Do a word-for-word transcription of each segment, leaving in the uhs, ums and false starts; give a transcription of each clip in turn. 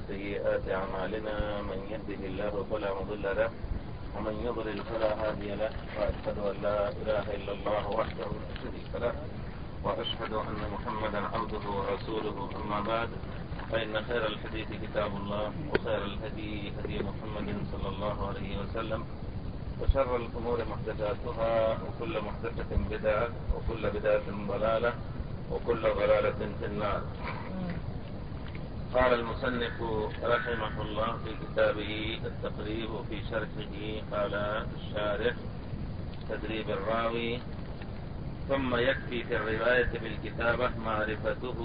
سيئات أعمالنا من يهده الله فلا مضل له ومن يضلل فلا هادي له، وأشهد أن لا إله إلا الله وحده لا شريك له، وأشهد أن محمدا عبده ورسوله. أما بعد، فإن خير الحديث كتاب الله، وخير الهدي هدي محمد صلى الله عليه وسلم، وشر الأمور محدثاتها، وكل محدثة بدعة، وكل بدعة ضلالة، وكل ضلالة في النار. قال المصنف رحمه الله في كتابه التقريب في شرحه، قال الشارح تدريب الراوي: ثم يكفي في الرواية بالكتابة معرفته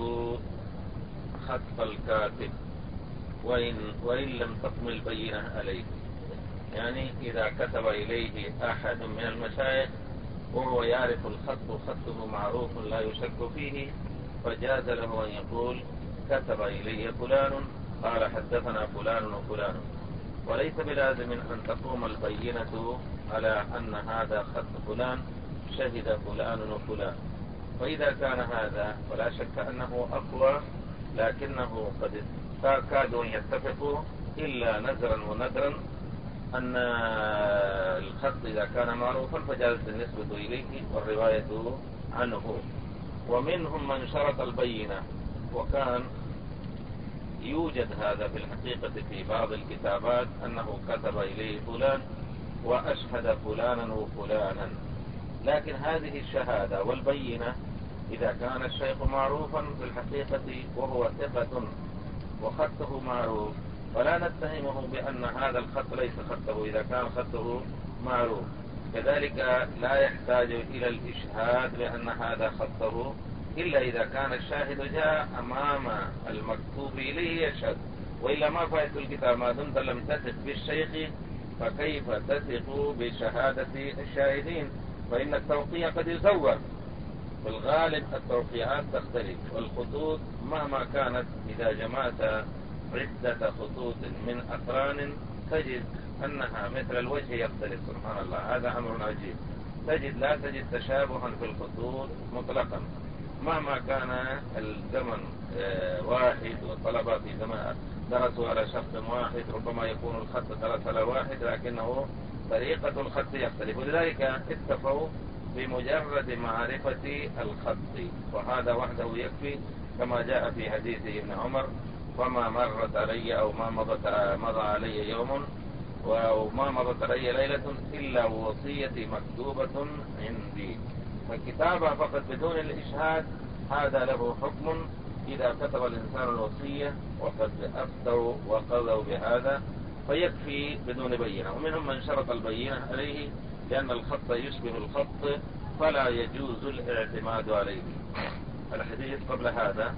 خط الكاتب وإن, وإن لم تقم البينة عليه. يعني إذا كتب إليه أحد من المشايخ وهو يعرف الخط وخطه معروف لا يشك فيه، فجاز له أن يقول: كتب إلي فلان قال حدثنا فلان وفلان، وليس بلازم أن تقوم البينة على أن هذا خط فلان شهد فلان وفلان. فإذا كان هذا فلا شك أنه أقوى، لكنه قد كادوا أن يتفقوا إلا نزرا وندرا أن الخط إذا كان معروفا فجازت النسبة إليه والرواية عنه. ومنهم من شرط البينة، وكان يوجد هذا في الحقيقة في بعض الكتابات أنه كتب إليه فلان وأشهد فلانا وفلانا، لكن هذه الشهادة والبينة إذا كان الشيخ معروفا في الحقيقة وهو ثقة وخطه معروف فلا نتهمه بأن هذا الخط ليس خطه إذا كان خطه معروف. كذلك لا يحتاج إلى الإشهاد بأن هذا خطه إلا إذا كان الشاهد جاء أمام المكتوب إليه يشهد، وإلا ما فائدة الكتاب ما دمت لم تثق بالشيخ، فكيف تثق بشهادة الشاهدين؟ فإن التوقيع قد يزور، بالغالب التوقيعات تختلف، والخطوط مهما كانت إذا جمعت عدة خطوط من أقران تجد أنها مثل الوجه يختلف. سبحان الله، هذا أمر عجيب. تجد لا تجد تشابها في الخطوط مطلقا مهما كان الزمن واحد، والطلبة في زمان درسوا على شخص واحد ربما يكون الخط درس على واحد لكنه طريقة الخط يختلف، ولذلك اتفقوا بمجرد معرفة الخط، وهذا وحده يكفي، كما جاء في حديث ابن عمر: وما مرت علي أو ما مضت مضى علي يوم وما مضت علي ليلة إلا وصيتي مكتوبة عندي. فالكتابة فقط بدون الإشهاد هذا له حكم إذا كتب الإنسان الوصية، وقد أفتوا وقضوا بهذا فيكفي بدون بينة. ومنهم من شرط البينة عليه لأن الخط يشبه الخط فلا يجوز الاعتماد عليه. الحديث قبل هذا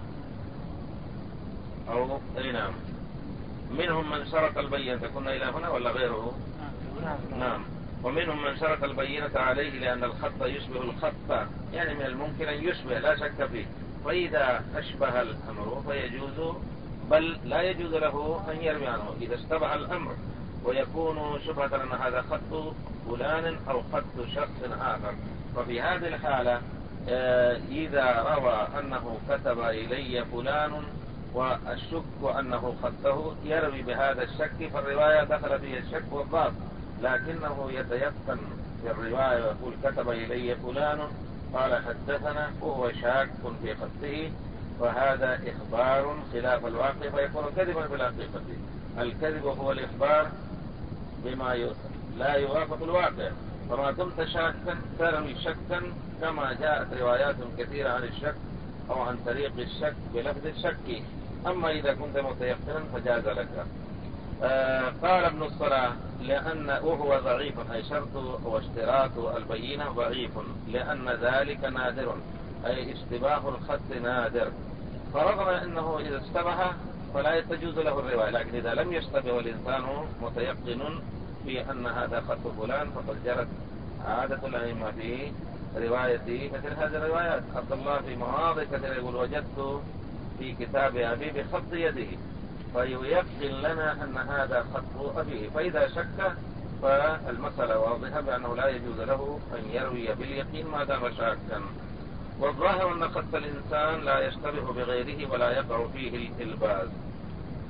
أو أي نعم. منهم من شرط البينة، كنا إلى هنا ولا غيره؟ نعم. ومنهم من شرط البينة عليه لأن الخط يشبه الخط، يعني من الممكن أن يشبه لا شك فيه، فإذا أشبه الأمر فيجوز، بل لا يجوز له أن يروي عنه إذا اشتبه الأمر ويكون شبهة أن هذا خط فلان أو خط شخص آخر. ففي هذه الحالة إذا روى أنه كتب إلي فلان والشك أنه خطه يروي بهذا الشك، فالرواية دخل فيه الشك والضعف، لكنه يتيقن في الرواية ويقول: كتب إلي فلان قال حدثنا، وهو شاك في خطه، فهذا إخبار خلاف الواقع فيكون كذبا في الحقيقة. الكذب هو الإخبار بما لا يوافق الواقع، فما دمت شاكا تروي شكا كما جاءت روايات كثيرة عن الشك أو عن طريق الشك بلفظ الشك. أما إذا كنت متيقنا فجاز لك. آه قال ابن الصلاح: لأن وهو ضعيف، أي شرط واشتراط البينة ضعيف، لأن ذلك نادر، أي اشتباه الخط نادر. فرغم أنه إذا اشتبه فلا يتجوز له الرواية، لكن إذا لم يشتبه والإنسان متيقن في أن هذا خط فلان فقد جرت عادة الأئمة في رواية مثل هذه الروايات. عبد الله في مواضع كثيرة يقول: وجدت في كتاب أبي بخط يده، فييقن لنا أن هذا خط أبيه. فإذا شك فالمسألة واضحة بأنه لا يجوز له أن يروي باليقين ما دام شاكا. والظاهر أن خط الإنسان لا يشتبه بغيره ولا يقع فيه الإلباس.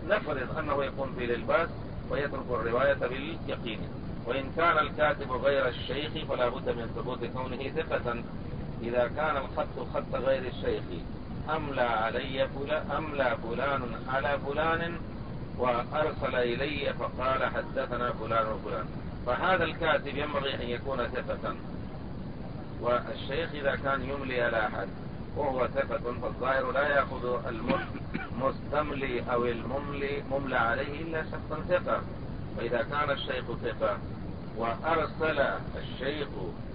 نفرض أنه يكون في الإلباس ويترك الرواية باليقين. وإن كان الكاتب غير الشيخ فلا بد من ثبوت كونه ثقة. إذا كان الخط خط غير الشيخ أملى علي فلان أملى فلان على فلان وأرسل إلي فقال حدثنا فلان وفلان، فهذا الكاتب ينبغي أن يكون ثقة. والشيخ إذا كان يملي على أحد وهو ثقة فالظاهر لا يأخذ المستملي أو المملي مملى عليه إلا شخصا ثقة. وإذا كان الشيخ ثقة وأرسل الشيخ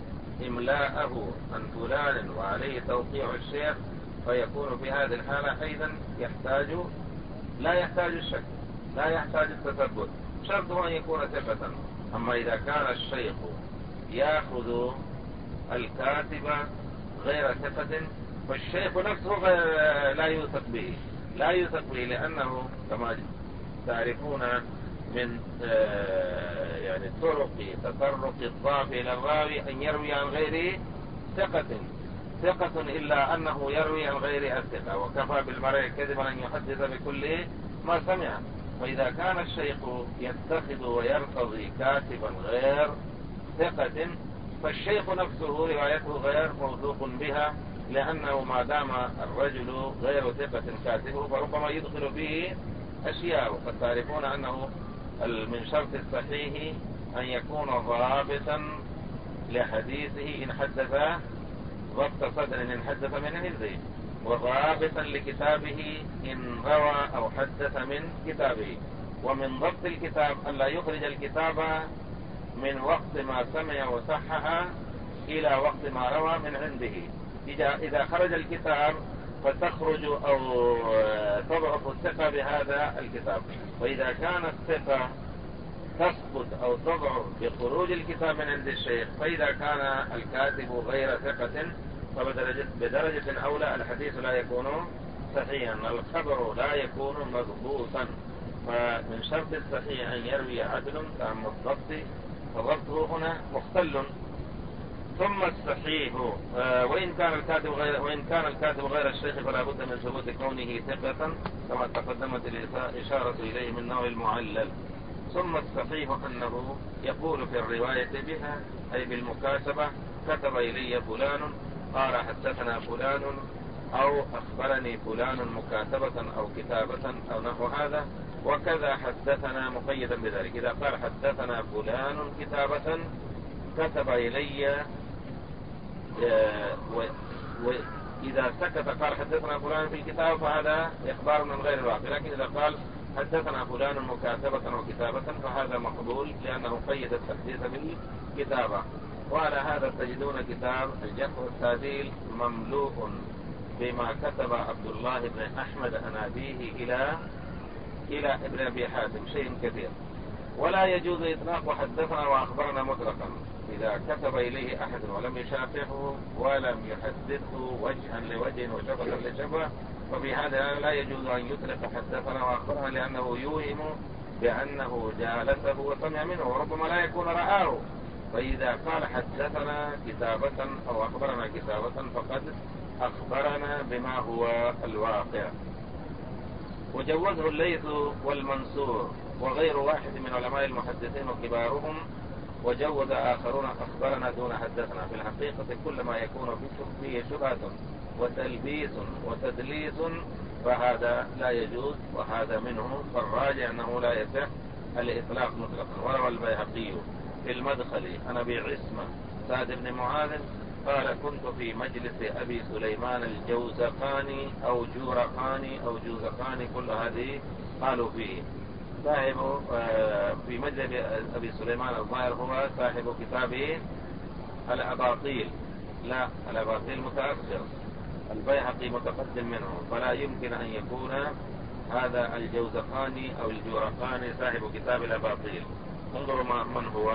إملاءه عن فلان وعليه توقيع الشيخ فيكون في هذه الحالة أيضا يحتاج لا يحتاج الشك، لا يحتاج التثبت، شرطه أن يكون ثقة. أما إذا كان الشيخ يأخذ الكاتب غير ثقة فالشيخ نفسه لا يوثق به لا يوثق به لأنه كما تعرفون من يعني طرق تطرق الضعف إلى الراوي أن يروي عن غير ثقة ثقة إلا أنه يروي عن غير الثقة، وكفى بالمرء كذبا أن يحدث بكل ما سمع. وإذا كان الشيخ يتخذ ويرتضي كاتبا غير ثقة فالشيخ نفسه روايته غير موثوق بها، لأنه ما دام الرجل غير ثقة كاتبه فربما يدخل فيه أشياء. وقد تعرفون أنه من شرط الصحيح أن يكون ضابطا لحديثه إن حدث ضبط صدر إن حدث من حفظه، وضابطا لكتابه إن روى أو حدث من كتابه. ومن ضبط الكتاب أن لا يخرج الكتاب من وقت ما سمع وصحح إلى وقت ما روى من عنده. إذا خرج الكتاب فتخرج أو تضعف الثقة بهذا الكتاب. وإذا كان الثقة تسقط أو تضعف بخروج الكتاب من عند الشيخ، فإذا كان الكاتب غير ثقة فبدرجة أولى الحديث لا يكون صحيحا، الخبر لا يكون مضبوطا. فمن شرط الصحيح أن يروي عدل تام الضبط، فضبطه هنا مختل. ثم الصحيح وإن كان الكاتب غير وإن كان الكاتب غير الشيخ فلا بد من ثبوت كونه ثقة كما تقدمت الإشارة إليه من نوع المعلل. ثم الصحيح أنه يقول في الرواية بها أي بالمكاتبة كتب إلي فلان قال حدثنا فلان أو أخبرني فلان مكاتبة أو كتابة أو نحو هذا. وكذا حدثنا مقيدا بذلك، إذا قال حدثنا فلان كتابة كتب إلي، وإذا سكت قال حدثنا فلان في الكتاب فهذا إخبار من غير الواقع. لكن إذا قال حدثنا فلان مكاتبة وكتابة فهذا مقبول لأنه قيد التحديث بالكتابة. وعلى هذا تجدون كتاب الجرح والتعديل مملوء بما كتب عبد الله بن أحمد عن أبيه إلى إلى ابن أبي حاتم شيء كثير. ولا يجوز إطلاق حدثنا وأخبرنا مطلقا إذا كتب إليه أحد ولم يشافحه ولم يحدثه وجها لوجه وشفة لشفة، وفي هذا لا يجوز أن يطلق حدثنا وأخبرنا لأنه يوهم بأنه جالسه وسمع منه وربما لا يكون رآه. فإذا قال حدثنا كتابة أو أخبرنا كتابة فقد أخبرنا بما هو الواقع. وجوزه الليث والمنصور وغير واحد من علماء المحدثين وكبارهم، وجوز آخرون أخبرنا دون حدثنا. في الحقيقة كل ما يكون فيه شبهة وتلبيس وتدليس فهذا لا يجوز، وهذا منه. فالراجع أنه لا يصح الإطلاق مطلقا. وروى البيهقي في المدخل عن أبي عصمة سعد بن معاذ قال كنت في مجلس أبي سليمان الجوزقاني أو جورقاني أو جوزقاني كل هذه قالوا فيه صاحب في مجلس أبي سليمان الظاهر هو صاحب كتابه الأباطيل، لا الأباطيل متأخر، البيهقي متقدم منه، فلا يمكن أن يكون هذا الجوزقاني أو الجورقاني صاحب كتاب الأباطيل. انظروا من هو.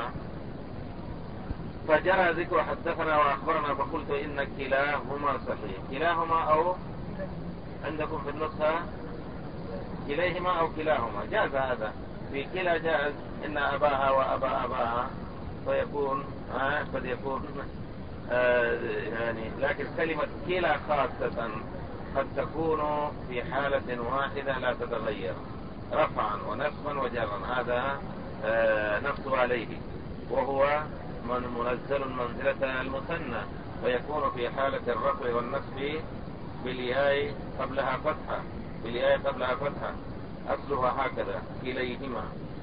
فجرى ذكر حدثنا وأخبرنا فقلت إن كلاهما صحيح. كلاهما أو عندكم في النسخة كليهما أو كلاهما، جاز هذا في كلا جاز إن أباها وأبا أباها فيكون آه قد يكون آه يعني. لكن كلمة كلا خاصة قد تكون في حالة واحدة لا تتغير، رفعا ونصبا وجرا، هذا آه نصب عليه، وهو من منزل منزلة المثنى، ويكون في حالة الرفع والنصب بالياء قبلها فتحة، بالياء قبلها فتحة، أصلها هكذا كليهما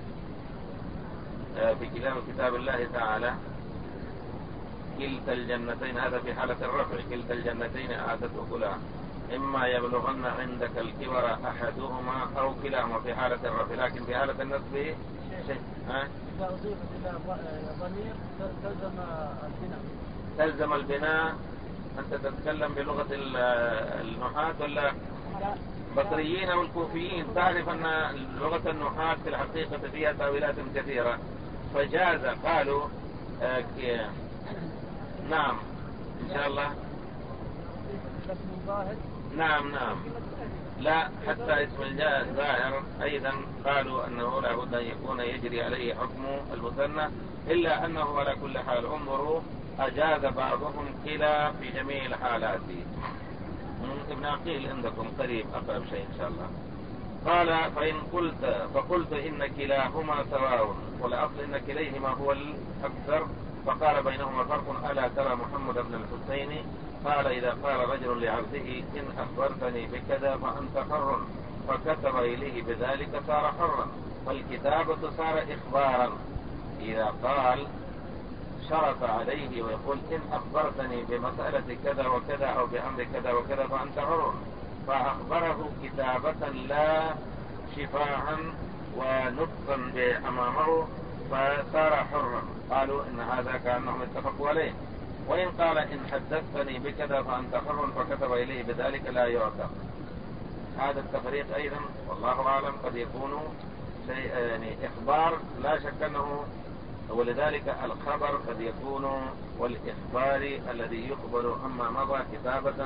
آه في كتاب الله تعالى كلتا الجنتين، هذا في حالة الرفع، كلتا الجنتين آتت أكلها إما يبلغن عندك الكبر أحدهما أو كلاهما في حالة الرفع، لكن في حالة النصب شيء. ها؟ إذا أضيفت إلى ضمير تلزم البناء. تلزم البناء. أنت تتكلم بلغة النحاة ولا بصريين أو الكوفيين؟ تعرف أن لغة النحاة في الحقيقة فيها تأويلات كثيرة، فجاز قالوا آه نعم إن شاء الله. نعم نعم لا، حتى اسم الظاهر أيضا قالوا أنه لا بد أن يكون يجري عليه حكم المثنى، إلا أنه على كل حال انظروا أجاز بعضهم كلا في جميع الحالات. ابن عقيل عندكم قريب أقرب شيء إن شاء الله. قال فإن قلت فقلت إن كلاهما سواء، والأصل إن كليهما هو الأكثر، فقال بينهما فرق، ألا ترى محمد بن الحسين قال إذا قال رجل لعبده إن أخبرتني بكذا فأنت حر، فكتب إليه بذلك صار حرا، فالكتابة صار إخبارا. إذا قال شرط عليه ويقول إن أخبرتني بمسألة كذا وكذا أو بأمر كذا وكذا فأنت حر، فأخبره كتابة لا شفاعا ونطقا أمامه فصار حرا. قالوا إن هذا كأنهم اتفقوا عليه. وإن قال إن حدثتني بكذا فأنت حر فكتب إليه بذلك لا يعتق. هذا التفريق أيضا والله أعلم قد يكون شيء يعني إخبار لا شك أنه، ولذلك الخبر قد يكون والإخبار الذي يخبر أما مضى كتابة،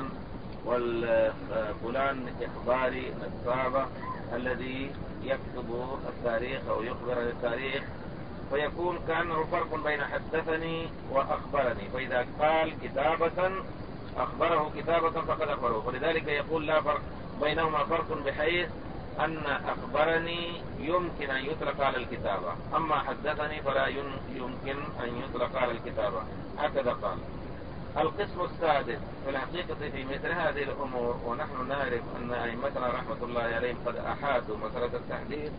والفلان إخباري الصحابة الذي يكتب التاريخ أو يخبر عن التاريخ، فيكون كأنه فرق بين حدثني وأخبرني. فإذا قال كتابة أخبره كتابة فقد أخبره، ولذلك يقول لا فرق بينهما، فرق بحيث أن أخبرني يمكن أن يطلق على الكتابة، أما حدثني فلا يمكن أن يطلق على الكتابة، هكذا قال. القسم السادس في الحقيقة في مثل هذه الأمور، ونحن نعرف أن أئمتنا رحمة الله عليهم قد أحاطوا مسألة التحديث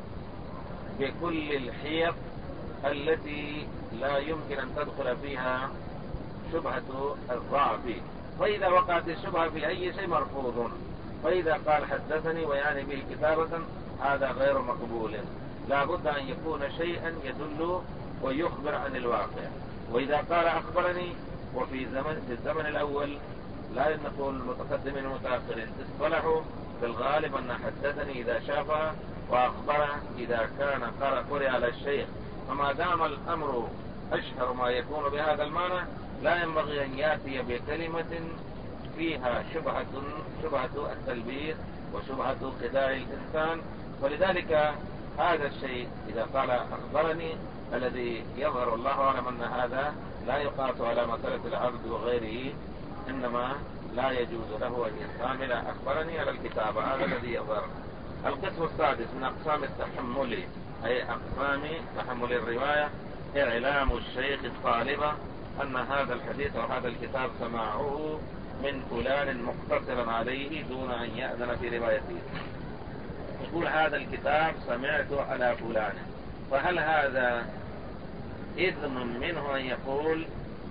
بكل الحيط التي لا يمكن أن تدخل فيها شبهة الضعف، فإذا وقعت الشبهة في أي شيء مرفوض. فإذا قال حدثني ويعني به كتابة هذا غير مقبول، لا بد أن يكون شيئا يدل ويخبر عن الواقع. وإذا قال أخبرني، وفي زمن في الزمن الأول لا نقول المتقدمين والمتأخرين اصطلحوا في الغالب أن حدثني إذا شافها وأخبره إذا كان قرئ على الشيخ، فما دام الأمر أشهر ما يكون بهذا المعنى لا ينبغي أن يأتي بكلمة فيها شبهة شبهة التلبيس وشبهة خداع الإنسان. ولذلك هذا الشيء إذا قال أخبرني الذي يظهر الله أعلم أن هذا لا يقاس على مسألة العبد وغيره، إنما لا يجوز له أن يستعمل أخبرني على الكتابة، هذا الذي يظهر. القسم السادس من أقسام التحمل، أي أقسام تحمل الرواية، إعلام الشيخ الطالبة أن هذا الحديث وهذا الكتاب سماعه من فلان مقتصرا عليه دون أن يأذن في روايته. يقول هذا الكتاب سمعته على فلان، فهل هذا إذن منه أن يقول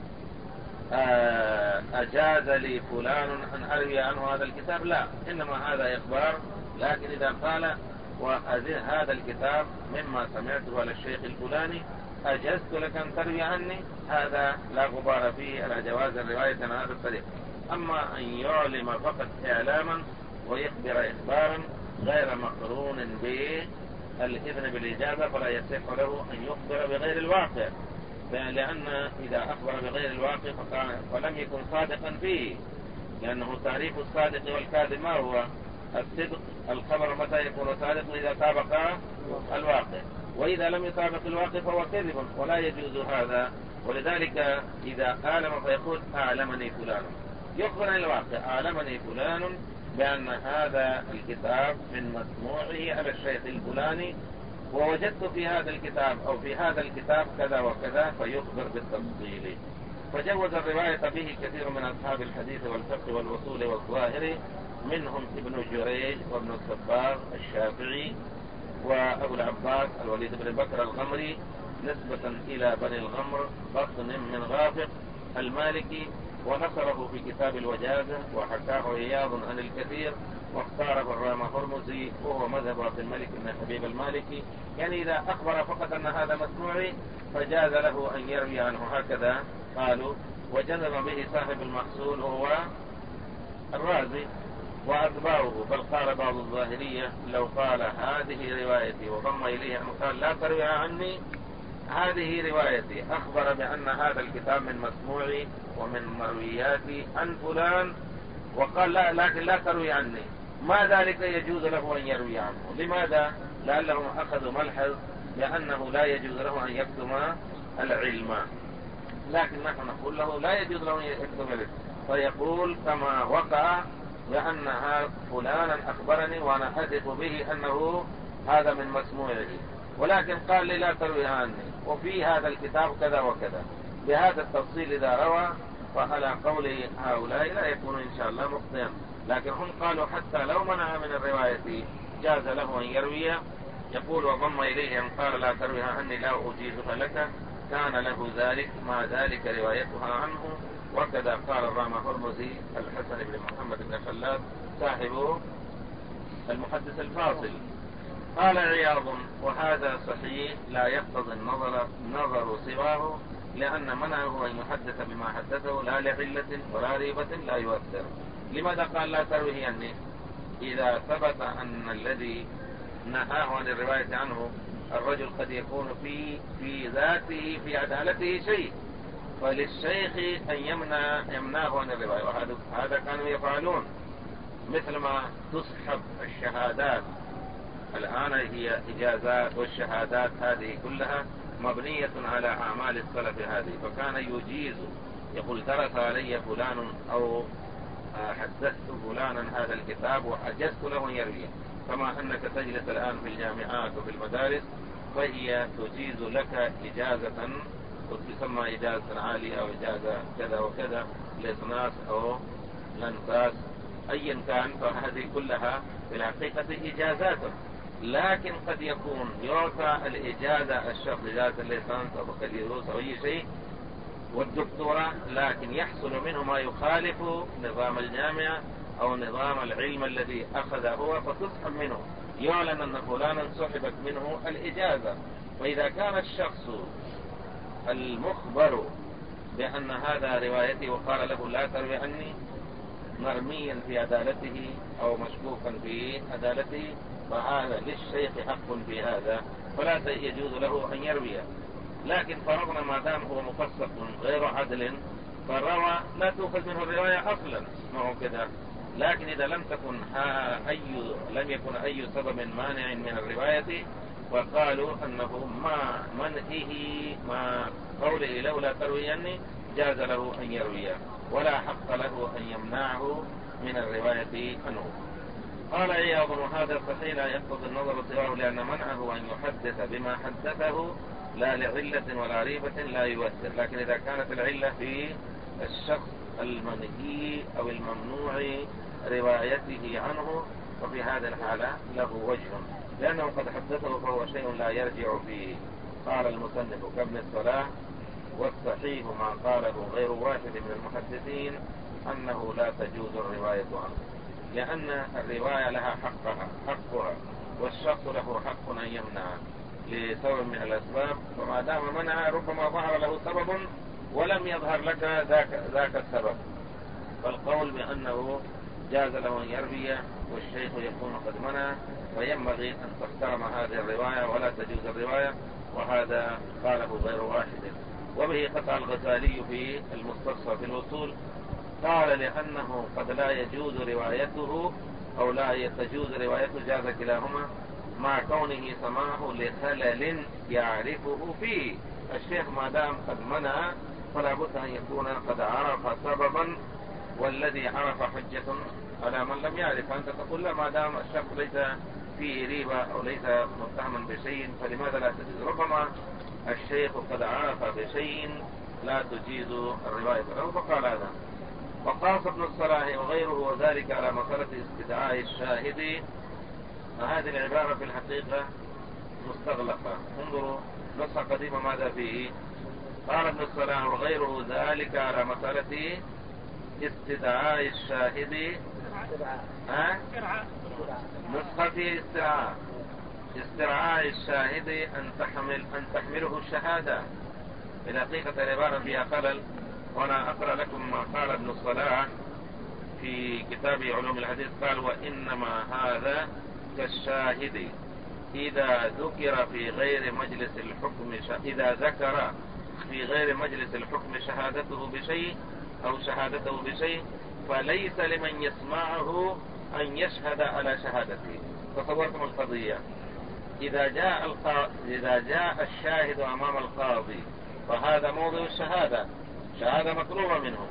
أجاز لي فلان أن أروي عنه هذا الكتاب؟ لا، إنما هذا إخبار. لكن إذا قال وهذا الكتاب مما سمعته على الشيخ الفلاني أجزت لك أن تروي عني، هذا لا غبار فيه على جواز الرواية عن هذا الطريق. أما أن يعلم فقط إعلاما ويخبر إخبارا غير مقرون بالإذن بالإجازة فلا يصح له أن يخبر بغير الواقع، لأن إذا أخبر بغير الواقع فلم يكن صادقا فيه، لأنه تعريف الصادق والكاذب ما هو؟ الصدق. الخبر متى يكون صادق؟ إذا طابق الواقع، وإذا لم يطابق الواقع فهو كذب ولا يجوز هذا. ولذلك إذا أعلم فيقول أعلمني فلان، يخبر عن الواقع، أعلمني فلان بأن هذا الكتاب من مسموعه على الشيخ الفلاني، ووجدت في هذا الكتاب أو في هذا الكتاب كذا وكذا، فيخبر بالتفصيل. فجوز الرواية به كثير من أصحاب الحديث والفقه والوصول والظاهر، منهم ابن جريج وابن الصباغ الشافعي وأبو العباس الوليد بن بكر الغمري نسبة إلى بني الغمر بطن من غافق المالكي، ونصره في كتاب الوجازة، وحكاه عياض عن الكثير، واختاره الرام هرمزي وهو مذهب عبد الملك بن حبيب المالكي. يعني إذا أخبر فقط أن هذا مسموعي فجاز له أن يروي عنه، هكذا قالوا. وجزم به صاحب المحصول وهو الرازي وأتباعه، بل قال بعض الظاهرية لو قال هذه روايتي وضم إليه أن قال لا ترويها عني، هذه روايتي أخبر بأن هذا الكتاب من مسموعي ومن مروياتي عن فلان، وقال لا لكن لا تروي عني، ما ذلك يجوز له أن يروي عنه. لماذا؟ لعلهم أخذوا ملحظ بأنه لا يجوز له أن يكتم العلم، لكن نحن نقول له لا يجوز له أن يكتم العلم، فيقول كما وقع بأن فلانا أخبرني وأنا أثق به أنه هذا من مسموعه، ولكن قال لي لا تروي عني وفي هذا الكتاب كذا وكذا. بهذا التفصيل إذا روى فعلى قول هؤلاء لا يكون إن شاء الله مخطئا، لكن هم قالوا حتى لو منع من الرواية جاز له أن يروي. يقول وضم إليه أن قال لا ترويها عني لا أجيزها لك، كان له ذلك مع ذلك روايتها عنه. وكذا قال الرام هرمزي الحسن بن محمد بن خلاد صاحب المحدث الفاصل. قال عياض وهذا صحيح لا يقتضي النظر نظر سواه، لأن منعه أن يحدث بما حدثه لا لعلة ولا ريبة لا يؤثر. لماذا قال لا ترويه عني؟ إذا ثبت أن الذي نهاه عن الرواية عنه الرجل قد يكون في في ذاته في عدالته شيء، فللشيخ أن يمنع يمنعه عن الرواية، وهذا هذا كانوا يفعلون، مثل ما تسحب الشهادات الآن هي إجازات، والشهادات هذه كلها مبنية على أعمال السلف هذه، فكان يجيز يقول درس علي فلان أو حدثت فلانا هذا الكتاب وأجزت له أن يرويه، كما أنك تجلس الآن في الجامعات وفي المدارس فهي تجيز لك إجازة وتسمى إجازة عالية أو إجازة كذا وكذا لإصناص أو لنفاس أيا كان، فهذه كلها في الحقيقة إجازات. لكن قد يكون يعطى الإجازة الشخص إجازة الليسانس أو بكالوريوس أو أي شيء والدكتوراه، لكن يحصل منه ما يخالف نظام الجامعة أو نظام العلم الذي أخذ هو، فتسحب منه، يعلن أن فلانا سحبت منه الإجازة. وإذا كان الشخص المخبر بأن هذا روايتي وقال له لا تروي عني مرميا في عدالته أو مشكوكا في عدالته، فهذا للشيخ حق في هذا فلا يجوز له أن يرويه. لكن فرضنا ما دام هو مفسق غير عدل فالروى لا تؤخذ منه الرواية أصلا، ما هو كذا. لكن إذا لم تكن أي لم يكن أي سبب مانع من الرواية وقالوا أنه ما منعه ما قوله لولا ترويني جاز له أن يرويه، ولا حق له أن يمنعه من الرواية عنه. قال عياض وهذا صحيح لا يقتضي النظر سواه، لأن منعه أن يحدث بما حدثه لا لعلة ولا ريبة لا يؤثر. لكن إذا كانت العلة في الشخص المنهي أو الممنوع روايته عنه ففي هذه الحالة له وجه، لأنه قد حدثه فهو شيء لا يرجع فيه. قال المصنف كابن الصلاح والصحيح ما قاله غير واحد من المحدثين أنه لا تجوز الرواية عنه، لأن الرواية لها حقها حقها والشخص له حق أن يمنع لسبب من الأسباب، وما دام منع ربما ظهر له سبب ولم يظهر لك ذاك, ذاك السبب، فالقول بأنه جاز له أن يروي والشيخ يكون قد منع، فينبغي أن تحترم هذه الرواية ولا تجوز الرواية، وهذا قاله غير واحد. وبه قطع الغزالي في المستصفى في الوصول، قال لأنه قد لا يجوز روايته أو لا تجوز روايته جاز كلاهما مع كونه سماعه لخلل يعرفه فيه. الشيخ ما دام قد منع فلا بد أن يكون قد عرف سببا والذي عرف حجة على من لم يعرف. فأنت تقول لا، ما دام الشخص ليس فيه ريبة أو ليس متهما بشيء فلماذا لا تجيز؟ ربما الشيخ قد عرف بشيء لا تجيز الرواية له فقال هذا. وقاس ابن الصلاح وغيره وذلك على مسألة استدعاء الشاهد. هذه العبارة في الحقيقة مستغلقة. انظروا نسخة قديمة ماذا فيه. قال ابن الصلاح وغيره ذلك على مسألة استدعاء الشاهد. ها؟ نسخة فيه استرعاء استرعاء الشاهد أن تحمل أن تحمله الشهادة. الحقيقة العبارة فيها خلل، وأنا أقرأ لكم ما قال ابن الصلاح في كتاب علوم الحديث. قال وإنما هذا كالشاهد إذا ذكر في غير مجلس الحكم ش... إذا ذكر في غير مجلس الحكم شهادته بشيء أو شهادته بشيء فليس لمن يسمعه أن يشهد على شهادته. تصورتم القضية؟ إذا جاء القا... إذا جاء الشاهد أمام القاضي فهذا موضع الشهادة، شهادة مطلوبة منه،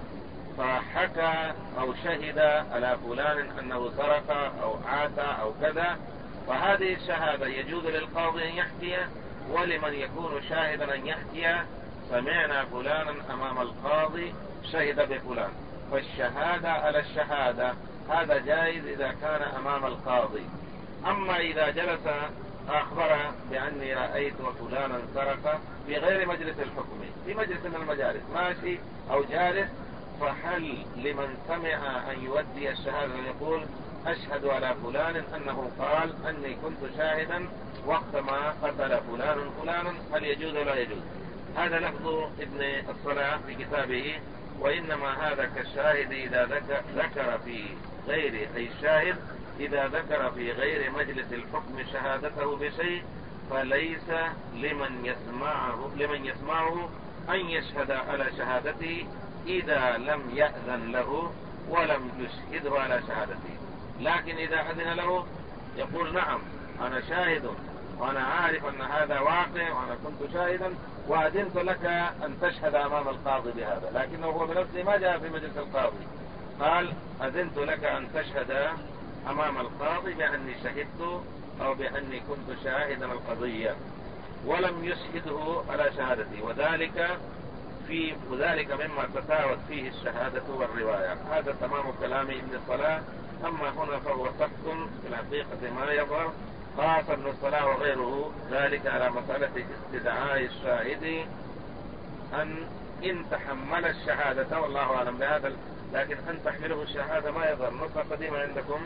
فحكى أو شهد على فلان أنه سرق أو عاتى أو كذا، فهذه الشهادة يجوز للقاضي أن يحكي ولمن يكون شاهدا أن يحكي سمعنا فلانا أمام القاضي شهد بفلان. فالشهادة على الشهادة هذا جائز إذا كان أمام القاضي. أما إذا جلس أخبر بأني رأيت فلانا سرق في غير مجلس الحكم، في مجلس من المجالس ماشي أو جالس، فهل لمن سمع أن يودي الشهادة ويقول أشهد على فلان أنه قال أني كنت شاهدا وقت ما قتل فلان فلانا، هل يجوز ولا يجوز؟ هذا لفظ ابن الصلاح في كتابه وإنما هذا كالشاهد إذا ذكر, ذكر في غير أي الشاهد إذا ذكر في غير مجلس الحكم شهادته بشيء فليس لمن يسمعه لمن يسمعه أن يشهد على شهادته إذا لم يأذن له ولم يشهده على شهادته. لكن إذا أذن له يقول نعم أنا شاهد وأنا عارف أن هذا واقع وأنا كنت شاهدا وأذنت لك أن تشهد أمام القاضي بهذا، لكنه هو بنفسه ما جاء في مجلس القاضي، قال أذنت لك أن تشهد أمام القاضي بأني شهدت أو بأني كنت شاهدا القضية ولم يشهده على شهادتي، وذلك في وذلك مما تساوت فيه الشهادة والرواية. هذا تمام كلام ابن الصلاح. أما هنا فهو سقط في الحقيقة ما يظهر. قاس ابن الصلاح وغيره ذلك على مسألة استدعاء الشاهد أن إن تحمل الشهادة، والله أعلم بهذا، لكن أن تحمله الشهادة ما يظهر. نص قديمة عندكم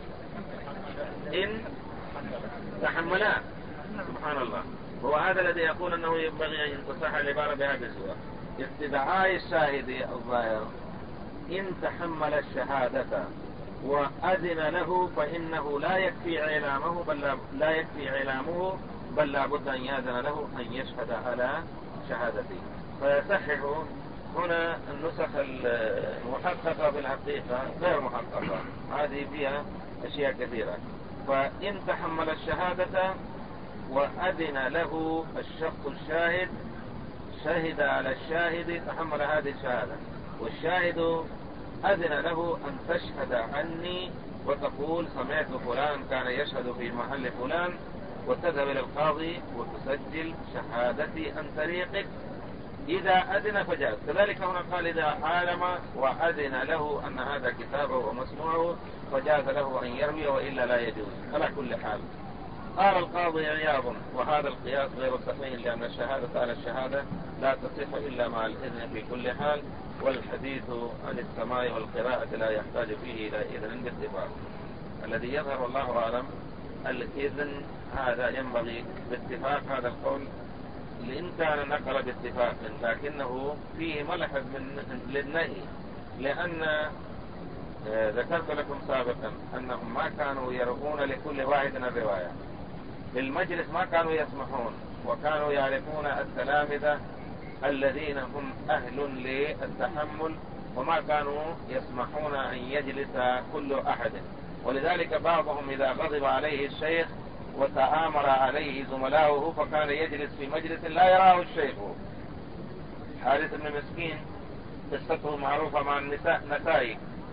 إن تحملا، سبحان الله. هو هذا الذي يقول أنه ينبغي أن تصح العبارة بهذه الصورة. استدعاء الشاهد الظاهر إن تحمل الشهادة وأذن له فإنه لا يكفي إعلامه بل لا يكفي إعلامه بل لا بد أن يأذن له أن يشهد على شهادته. فيصحح هنا النسخ المحققة بالحقيقة غير محققة، هذه فيها أشياء كثيرة. فإن تحمل الشهادة وأذن له الشخص الشاهد شهد على الشاهد تحمل هذه الشهادة، والشاهد أذن له أن تشهد عني وتقول سمعت فلان كان يشهد في محل فلان، وتذهب إلى القاضي وتسجل شهادتي عن طريقك. إذا أذن فجاز. كذلك هنا قال إذا عالم وأذن له أن هذا كتابه ومسموعه فجاز له أن يروي وإلا لا يجوز على كل حال. قال القاضي عياض وهذا القياس غير صحيح لأن الشهادة على الشهادة لا تصح إلا مع الإذن في كل حال، والحديث عن السماع والقراءة لا يحتاج فيه إلى إذن باتفاق. الذي يظهر والله أعلم الإذن هذا ينبغي باتفاق. هذا القول لإن كان نقل باتفاق لكنه فيه ملحظ من للنهي، لأن ذكرت لكم سابقا أنهم ما كانوا يروون لكل واحد الرواية في المجلس، ما كانوا يسمحون، وكانوا يعرفون التلامذة الذين هم أهل للتحمل وما كانوا يسمحون أن يجلس كل أحد. ولذلك بعضهم إذا غضب عليه الشيخ وتآمر عليه زملاؤه فكان يجلس في مجلس لا يراه الشيخ. حارث بن مسكين قصته معروفة مع النساء نسائي،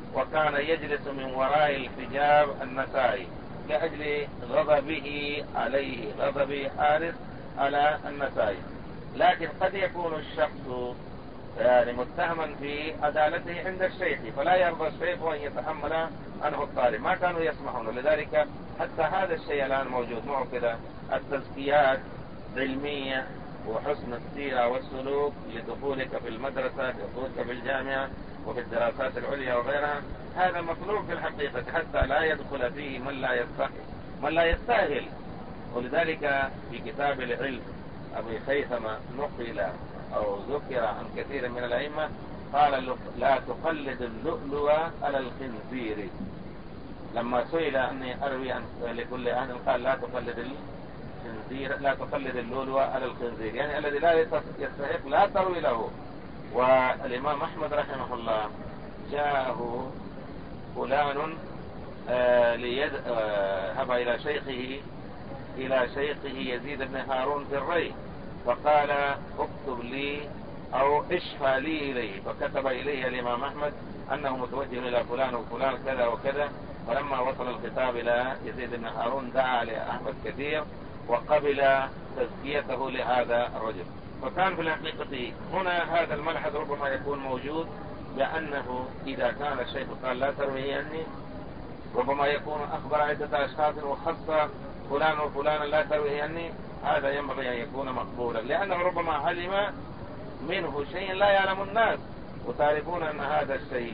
وكان يجلس من وراء الحجاب النسائي لأجل غضبه عليه، غضب حارث على النسائي. لكن قد يكون الشخص يعني متهما في عدالته عند الشيخ، فلا يرضى الشيخ أن يتحمل عنه الطالب، ما كانوا يسمحون. لذلك حتى هذا الشيء الآن موجود معه كذا، التزكيات علمية وحسن السيرة والسلوك لدخولك في المدرسة، دخولك في الجامعة وفي الدراسات العليا وغيرها، هذا مطلوب في الحقيقة حتى لا يدخل فيه من لا يستحق من لا يستاهل. ولذلك في كتاب العلم أبي خيثمة نقل أو ذكر عن كثير من الأئمة قال لا تقلد اللؤلؤ على الخنزير. لما سئل أني أروي عن لكل أهل قال لا تقلد الخنزير، لا تقلد اللؤلؤ على الخنزير، يعني الذي لا يستحق لا تروي له. والإمام أحمد رحمه الله جاءه فلان آه ليذهب آه إلى شيخه إلى شيخه يزيد بن هارون في الري، فقال اكتب لي أو اشفى لي إليه، فكتب إليه الإمام أحمد أنه متوجه إلى فلان وفلان كذا وكذا. فلما وصل الخطاب إلى يزيد بن هارون دعا لأحمد كثير وقبل تزكيته لهذا الرجل. فكان في الحقيقة هنا هذا الملحظ ربما يكون موجود، لأنه إذا كان الشيخ قال لا تروي عني، ربما يكون أخبر عدة أشخاص وخص فلان وفلان لا تروي عني، هذا ينبغي أن يكون مقبولا، لأنه ربما علم منه شيء لا يعلم الناس، وتعرفون أن هذا الشيء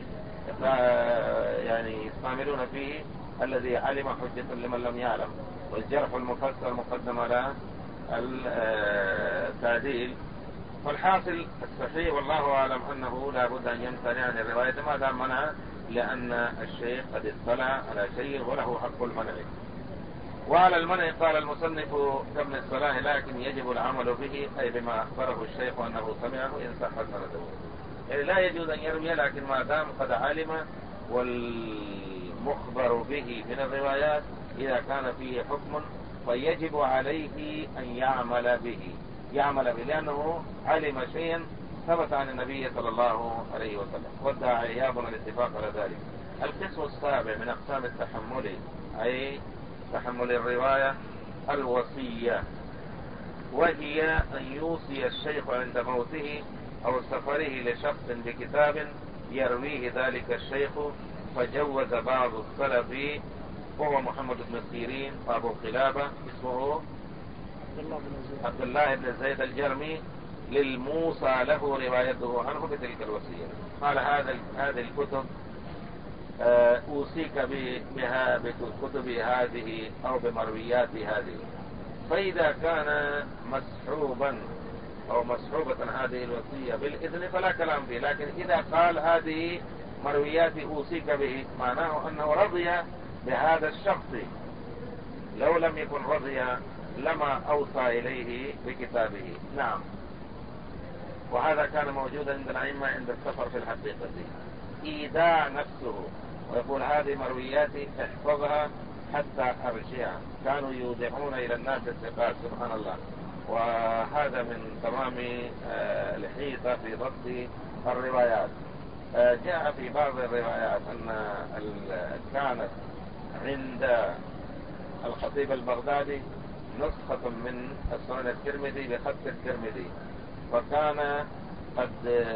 يعني يستعملون فيه الذي علم حجة لمن لم يعلم، والجرح المفسر مقدم على التعديل. فالحاصل الصحيح والله أعلم أنه لا بد أن يمتنع عن الرواية ما دام منع، لأن الشيخ قد اطلع على شيء وله حق المنع. وعلى المنع قال المصنف كابن الصلاح لكن يجب العمل به، أي بما أخبره الشيخ أنه سمعه إن صح سنده، يعني لا يجوز أن يروي، لكن ما دام قد علم والمخبر به من الروايات إذا كان فيه حكم فيجب عليه أن يعمل به يعمل به لأنه علم شيئا ثبت عن النبي صلى الله عليه وسلم، وادعى إيابنا الاتفاق على ذلك. القسم السابع من أقسام التحمل أي تحمل الرواية الوصية، وهي أن يوصي الشيخ عند موته أو سفره لشخص بكتاب يرويه ذلك الشيخ، فجوز بعض السلف وهو محمد بن سيرين وأبو قلابة اسمه عبد الله بن زيد الجرمي للموصى له روايته عنه بتلك الوصية. قال هذا هذه الكتب أوصيك بها بكتب هذه أو بمرويات هذه، فإذا كان مسحوبا أو مسحوبة هذه الوصية بالإذن فلا كلام فيه، لكن إذا قال هذه مرويات أوصيك به معناه أنه رضي بهذا الشخص، لو لم يكن رضي لما أوصى إليه بكتابه. نعم، وهذا كان موجودا عند الأئمة عند السفر في الحقيقة، إيداع نفسه ويقول هذه مروياتي احفظها حتى أرجع، كانوا يودعون إلى الناس الثقات سبحان الله. وهذا من تمام الحيطة في ضبط الروايات. جاء في بعض الروايات أن كانت عند الخطيب البغدادي نسخة من السنن الترمذي بخط الترمذي، فكان قد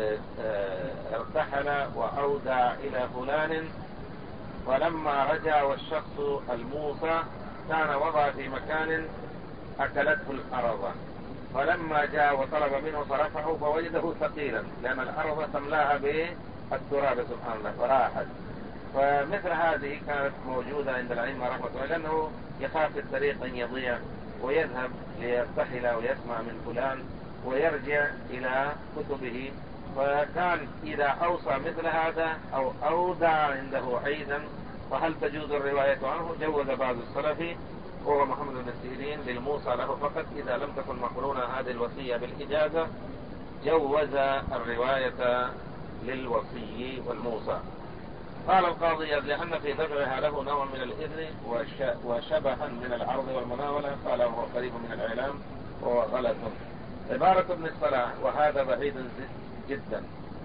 ارتحل وأودع إلى فلان، ولما رجع والشخص الموصى كان وضع في مكان أكلته الأرض، فلما جاء وطلب منه فرفعه فوجده ثقيلا لأن الأرض تملاها بالتراب سبحان الله فراحت. فمثل هذه كانت موجودة عند الأئمة رحمة الله، لأنه يخاف في الطريق أن يضيع ويذهب ليرتحل ويسمع من فلان ويرجع إلى كتبه. فكان إذا أوصى مثل هذا أو أودع عنده عيدا فهل تجوز الرواية عنه؟ جوز بعض السلف وهو محمد بن سيرين للموصى له فقط، إذا لم تكن مقرونة هذه الوصية بالإجازة جوز الرواية للوصي والموصى. قال القاضي لأن في دفعها له نوع من الإذن وشبها من العرض والمناولة، قال هو قريب من الإعلام وهو غلط. عبارة ابن الصلاح وهذا بعيد جدا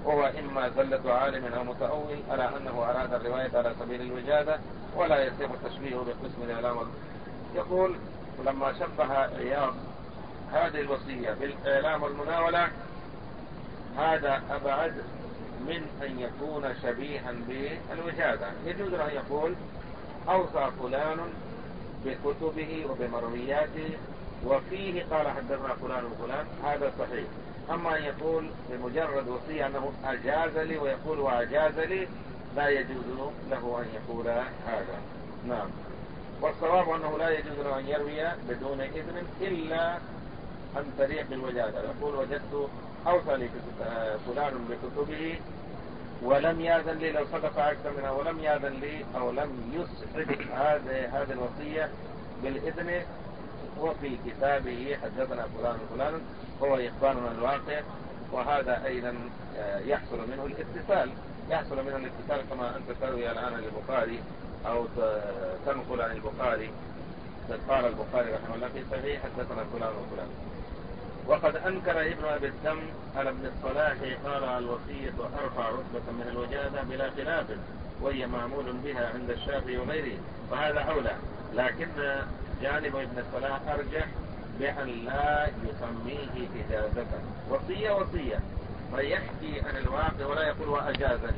وهو إما زلة عالم أو متأول على أنه أراد الرواية على سبيل الوجادة، ولا يصح التشبيه بقسم الإعلام. يقول لما شبه عياض هذه الوصية بالإعلام والمناولة هذا أبعد من أن يكون شبيها بالوجادة. يجوز أن يقول أوصى فلان بكتبه وبمروياته وفيه قال حدثنا فلان وفلان، هذا صحيح. أما أن يقول بمجرد وصية أنه أجاز لي ويقول وأجاز لي، لا يجوز له أن يقول هذا. نعم. والصواب أنه لا يجوز له أن يروي بدون إذن إلا عن طريق الوجادة. يقول وجدت أوصى لي فلان بكتبه ولم يأذن لي، لو صدق أكثر منها ولم يأذن لي أو لم يسعد هذه هذه الوصية بالإذن، وفي كتابه حدثنا فلان وفلان، هو إخبار عن الواقع، وهذا أيضا يحصل منه الاتصال يحصل منه الاتصال كما أنت تروي الآن البخاري أو تنقل عن البخاري، قال البخاري رحمه الله في صحيح حدثنا فلان وفلان. وقد أنكر ابن أبي الدم على ابن الصلاح قال الوصية أرفع رتبة من الوجادة بلا خلاف، وهي معمول بها عند الشافعي وغيره، وهذا أولى. لكن جانب ابن الصلاح أرجح بأن لا يسميه إجازة. وصية وصية، فيحكي عن الواقع ولا يقول وأجازني.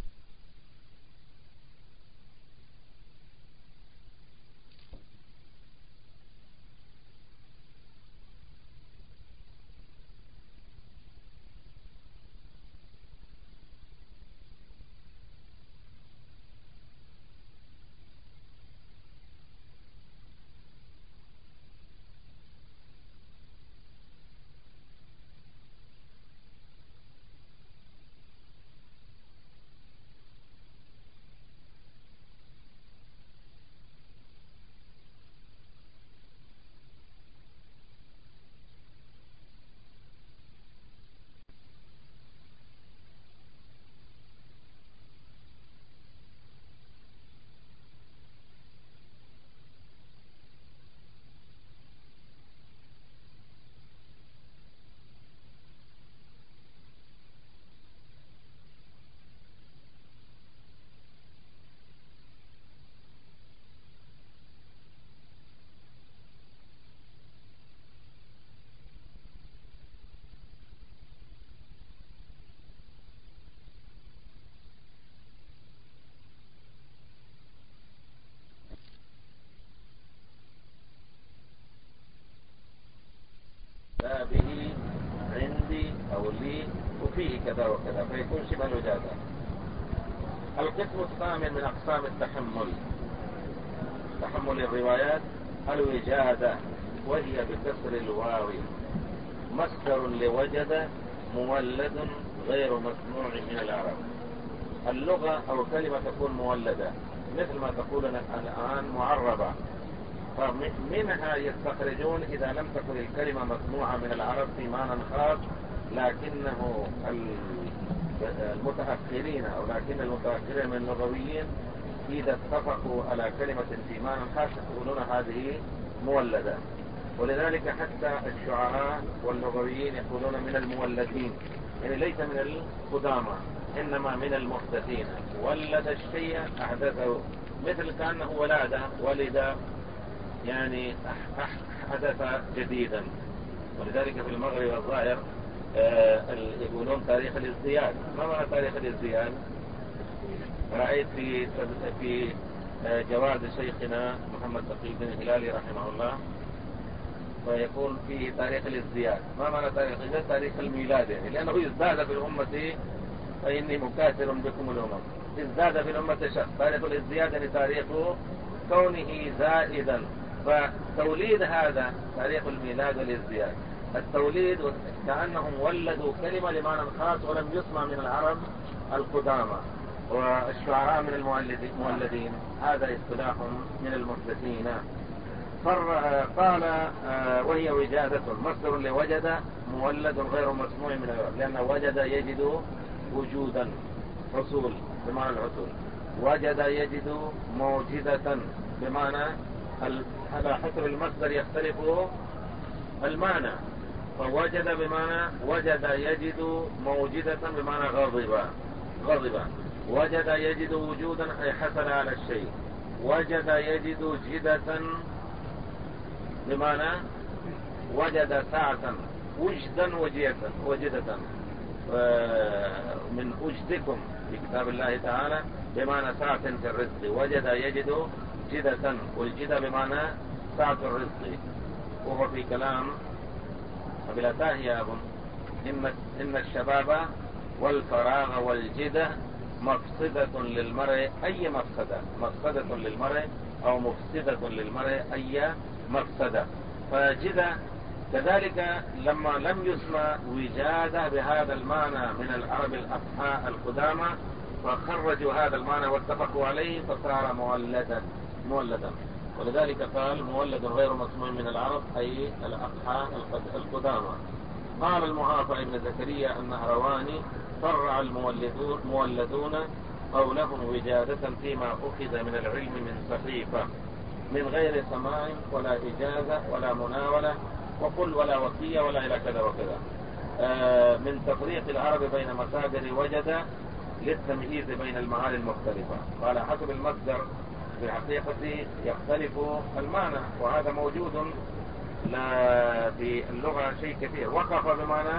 به عندي أو لي وفيه كذا وكذا، فيكون شبه الوجادة. القسم الثامن من أقسام التحمل، تحمل الروايات، الوجادة، وهي بكسر الواو، مصدر لوجد مولد غير مسموع من العرب. اللغة أو كلمة تكون مولدة مثل ما تقولون الآن معربة، فمنها يستخرجون إذا لم تكن الكلمة مسموعة من العرب في معنى خاص، لكنه المتأخرين أو لكن المتأخرين من اللغويين إذا اتفقوا على كلمة في معنى خاص يقولون هذه مولدة. ولذلك حتى الشعراء واللغويين يقولون من المولدين، يعني ليس من القدامى إنما من المحدثين. ولد الشيء أحدثه، مثل كأنه ولادة ولد يعني حدث جديدا. ولذلك في المغرب والظاهر آه يقولون تاريخ الازدياد. ما معنى تاريخ الازدياد؟ رأيت في في آه جواد شيخنا محمد تقي الدين الهلالي رحمه الله، فيقول فيه تاريخ الازدياد. ما معنى تاريخ الازدياد؟ تاريخ الميلاد، يعني لأنه ازداد في الأمة فإني مكاثر بكم الأمم. ازداد في الأمة شخص، تاريخ الازدياد يعني تاريخ كونه زائدا. فتوليد هذا تاريخ الميلاد والازدياد. التوليد كأنهم ولدوا كلمة لمعنى خاص ولم يسمع من العرب القدامى، والشعراء من المولدين، هذا اصطلاح من المحدثين. قال وهي وجادة مصدر لوجد مولد غير مسموع من العرب، لأن وجد يجد وجودا، حصول بمعنى الحصول. وجد يجد موجدة بمعنى على حسب المصدر يختلف المعنى. فوجد بمعنى وجد يجد، موجدة بمعنى غضب، غضب. وجد يجد وجودا أي حصل على الشيء. وجد يجد جدة بمعنى وجد سعة، وجدا وجدة, وجدة من أجدكم في كتاب الله تعالى بمعنى سعة في الرزق. وجد يجد جدة، والجدة بمعنى سعة الرزق. وهو في كلام بلا تاهية أظن إن, إن الشباب والفراغ والجدة مفسدة للمرء أي مفسدة، مفسدة للمرء أو مفسدة للمرء أي مفسدة. فجدة كذلك لما لم يسمى وجادة بهذا المعنى من العرب الأفحاء القدامى فخرجوا هذا المعنى واتفقوا عليه فصار مولدا، مولدا. ولذلك قال مولد غير مسموع من العرب أي الأفحاء القدامى. قال المعافى ابن زكريا النهرواني فرع المولدون مولدون قولهم وجادة فيما أخذ من العلم من صحيفة من غير سماع ولا إجازة ولا مناولة وقل ولا وصية ولا إلى كذا وكذا. آه من تفريق العرب بين مصادر وجد للتمييز بين المعاني المختلفة. قال حسب المصدر في الحقيقة يختلف المعنى، وهذا موجود لا في اللغة شيء كثير. وقف بمعنى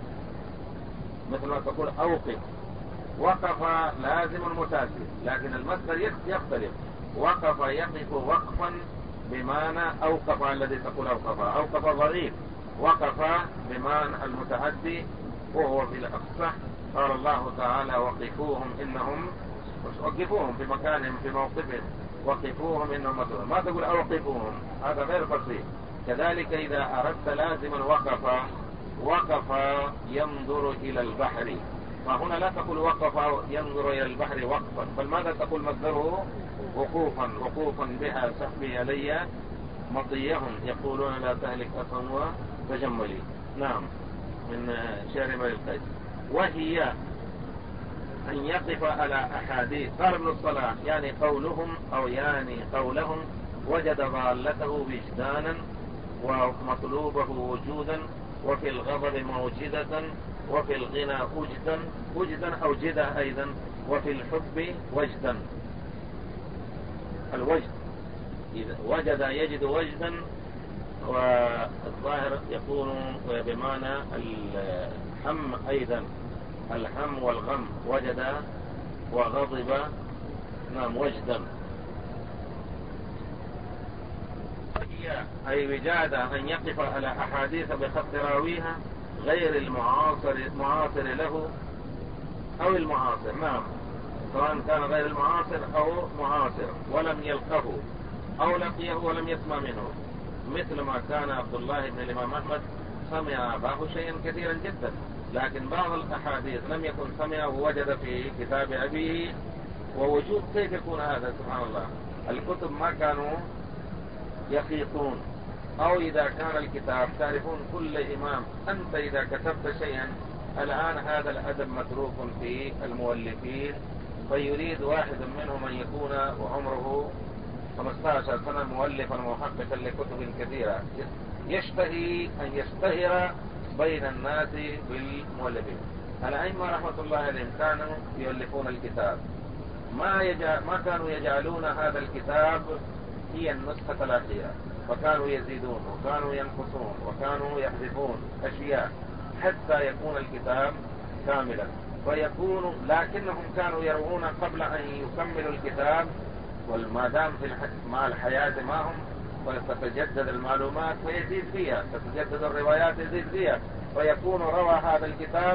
مثل ما تقول أوقف، وقف لازم متأكد، لكن المصدر يختلف. وقف يقف وقفا بمعنى أوقف الذي تقول أوقف، أوقف ضعيف. وقف بمعنى المتعدي وهو في الأفصح. قال الله تعالى وقفوهم إنهم، وقفوهم في مكانهم في موقفهم، وقفوهم إنهم مسؤولون. ما تقول أوقفوهم، هذا غير فصيح. كذلك إذا أردت لازما وقف، وقف ينظر إلى البحر، فهنا لا تقول وقف ينظر إلى البحر وقفا، بل ماذا تقول مصدره وقوفا، وقوفا بها سحبي علي مطيهم يقولون لا تهلك أخا وتجملي. نعم، من شعر امرئ القيس. وهي أن يقف على أحاديث. قال ابن الصلاح يعني قولهم أو يعني قولهم وجد ضالته وجدانا ومطلوبه وجودا، وفي الغضب موجدة، وفي الغنى وجدا، وجدا أو جدا أيضا، وفي الحب وجدا. الوجد إذا وجد يجد وجدا، والظاهر يكون بمعنى الهم أيضا، الهم والغم. وجد وغضب، نعم، وجدا. أي وجادة أن يقف على أحاديث بخط راويها غير المعاصر معاصر له أو المعاصر، نعم، سواء كان غير المعاصر أو معاصر ولم يلقه أو لقيه ولم يسمع منه. مثل ما كان عبد الله بن الإمام أحمد سمع أباه شيئا كثيرا جدا، لكن بعض الأحاديث لم يكن سمعه ووجد في كتاب أبيه. ووجود كيف يكون هذا؟ سبحان الله، الكتب ما كانوا يخيطون، أو إذا كان الكتاب تعرفون كل إمام، أنت إذا كتبت شيئا الآن هذا الأدب متروك في المؤلفين، فيريد واحد منهم أن يكون وعمره خمسة عشر سنة مؤلفا ومحققا لكتب كثيرة، يشتهي أن يشتهر بين الناس بالمؤلفين. الأئمة رحمة الله عليهم كانوا يؤلفون الكتاب، ما, يجع... ما كانوا يجعلون هذا الكتاب هي النسخة الأخيرة، وكانوا يزيدون وكانوا ينقصون وكانوا يحذفون أشياء حتى يكون الكتاب كاملا. ويكون لكنهم كانوا يروون قبل أن يكملوا الكتاب، وما دام في الح... مع الحياة معهم وتتجدد المعلومات فيزيد فيها، تتجدد الروايات يزيد فيها، ويكون روى هذا الكتاب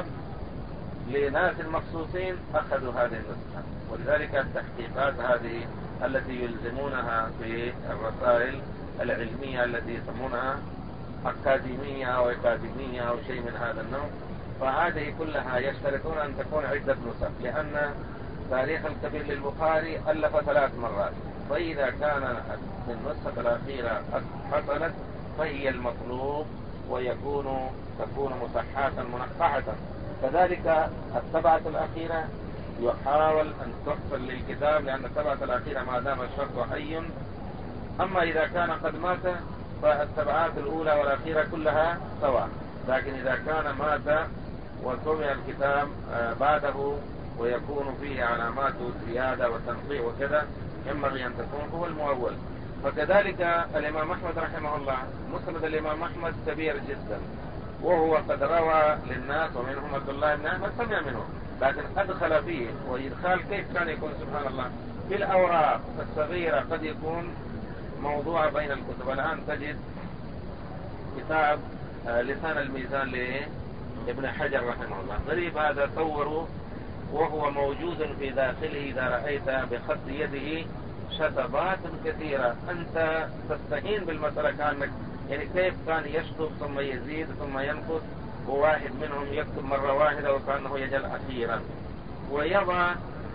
لناس مخصوصين أخذوا هذه النسخة. ولذلك التحقيقات هذه التي يلزمونها في الرسائل العلمية التي يسمونها أكاديمية أو أكاديمية أو شيء من هذا النوع، فهذه كلها يشترطون أن تكون عدة نسخ، لأن تاريخ الكبير للبخاري ألف ثلاث مرات، فإذا كان النسخة الأخيرة حصلت فهي المطلوب ويكون تكون مصححة منقحة. كذلك الطبعة الأخيرة يحاول أن تحصل للكتاب، لأن الطبعة الأخيرة ما دام الشرط حي. أما إذا كان قد مات فالطبعات الأولى والأخيرة كلها سواء، لكن إذا كان مات وسمع الكتاب بعده ويكون فيه علامات زيادة وتنقيح وكذا ينبغي أن تكون هو المؤول. فكذلك الإمام أحمد رحمه الله مسند الإمام أحمد كبير جدا، وهو قد روى للناس ومنهم عبد الله بن أحمد سمع منه، لكن أدخل فيه، وإدخال كيف كان يكون سبحان الله في الأوراق الصغيرة قد يكون موضوع بين الكتب. الآن تجد كتاب لسان الميزان لابن حجر رحمه الله، غريب هذا، صوروا وهو موجود في داخله إذا رأيت بخط يده شطبات كثيرة، أنت تستهين بالمسألة كأنك يعني كيف كان يشطب ثم يزيد ثم ينقص، وواحد منهم يكتب مرة واحدة وكأنه يجل أخيرا، ويضع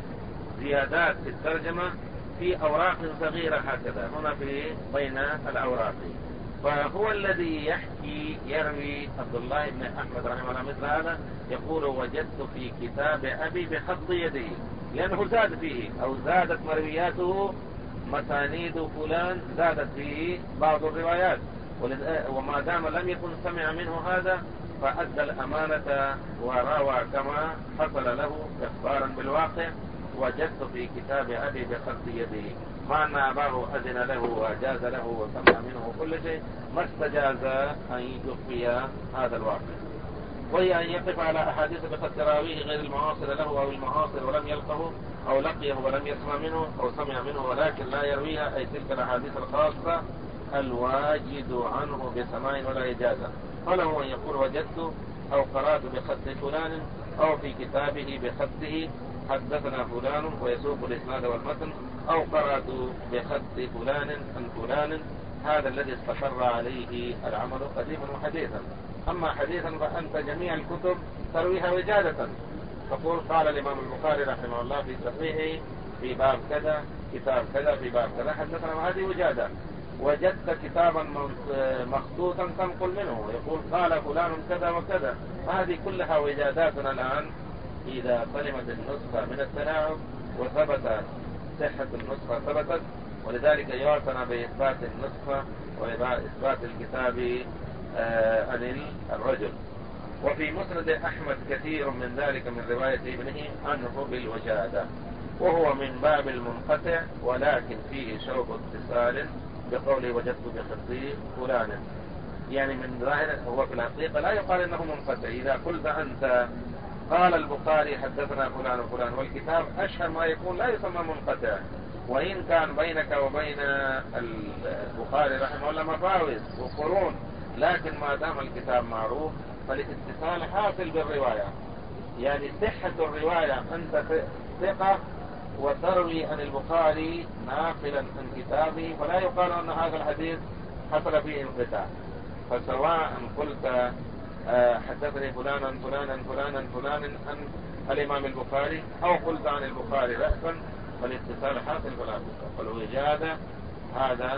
زيادات في الترجمة في أوراق صغيرة هكذا هنا في بين الأوراق. فهو الذي يحكي يروي عبد الله بن أحمد رحمه الله مثل هذا، يقول وجدت في كتاب أبي بخط يده، لأنه زاد فيه أو زادت مروياته مسانيد فلان، زادت فيه بعض الروايات، وما دام لم يكن سمع منه هذا فأدى الأمانة وروى كما حصل له إخبارا بالواقع. وجدت في كتاب أبي بخط يده، مع أن أباه أذن له وأجاز له وسمع منه كل شيء، ما استجاز أن يخفي هذا الواقع، وهي أن يقف على أحاديث بخط راويه غير المعاصر له أو المعاصر ولم يلقه أو لقيه ولم يسمع منه أو سمع منه ولكن لا يرويها، أي تلك الأحاديث الخاصة الواجد عنه بسماع ولا إجازة، فله أن يقول وجدت أو قرأت بخط فلان أو في كتابه بخطه حدثنا فلان ويسوق الإسناد والمتن، أو قرأت بخط فلان عن فلان، هذا الذي استقر عليه العمل قديما وحديثا. أما حديثا فأنت جميع الكتب ترويها وجادة، تقول قال الإمام البخاري رحمه الله في صحيحه في باب كذا كتاب كذا في باب كذا حدثنا، هذه وجادة. وجدت كتابا مخطوطا تنقل منه يقول قال فلان كذا وكذا، هذه كلها وجاداتنا الآن إذا سلمت النسخة من التلاعب وثبت صحة النسخة ثبتت، ولذلك يعتنى بإثبات النسخة وإثبات الكتاب عن الرجل. وفي مسند أحمد كثير من ذلك من رواية ابنه عنه بالوجادة، وهو من باب المنقطع ولكن فيه شوب اتصال بقوله وجدت بخطي فلان، يعني من ظاهر هو في الحقيقة لا يقال انه منقطع. اذا قلت انت قال البخاري حدثنا فلان وفلان والكتاب اشهر ما يكون لا يسمى منقطع، وان كان بينك وبين البخاري رحمه الله مفاوز وقرون، لكن ما دام الكتاب معروف فالاتصال حاصل بالرواية، يعني صحة الرواية انت ثقة وتروي عن البخاري ناقلا عن كتابه، فلا يقال ان هذا الحديث حصل فيه انقطاع. فسواء قلت حدثني فلان عن فلان عن فلان عن فلان عن الامام البخاري او قلت عن البخاري رأسا، فالاتصال حاصل فلا بد. فالوجادة هذا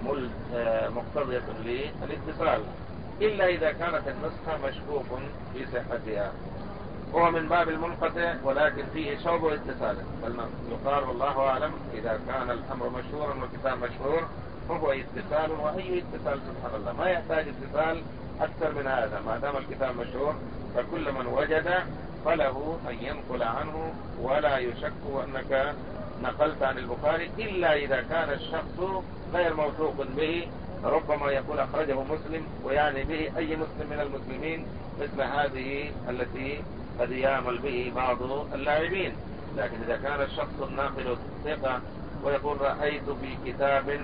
مقتضية للاتصال، الا اذا كانت النسخة مشكوك في صحتها، هو من باب المنقطع ولكن فيه شوب واتصال. بل يقال والله أعلم إذا كان الأمر مشهورا والكتاب مشهور فهو اتصال، وأي اتصال سبحان الله ما يحتاج اتصال أكثر من هذا، ما دام الكتاب مشهور فكل من وجد فله أن ينقل عنه، ولا يشك أنك نقلت عن البخاري إلا إذا كان الشخص غير موثوق به، ربما يقول أخرجه مسلم ويعني به أي مسلم من المسلمين، مثل هذه التي قد يعمل به بعض اللاعبين. لكن إذا كان الشخص الناقل ثقة ويقول رأيت في كتاب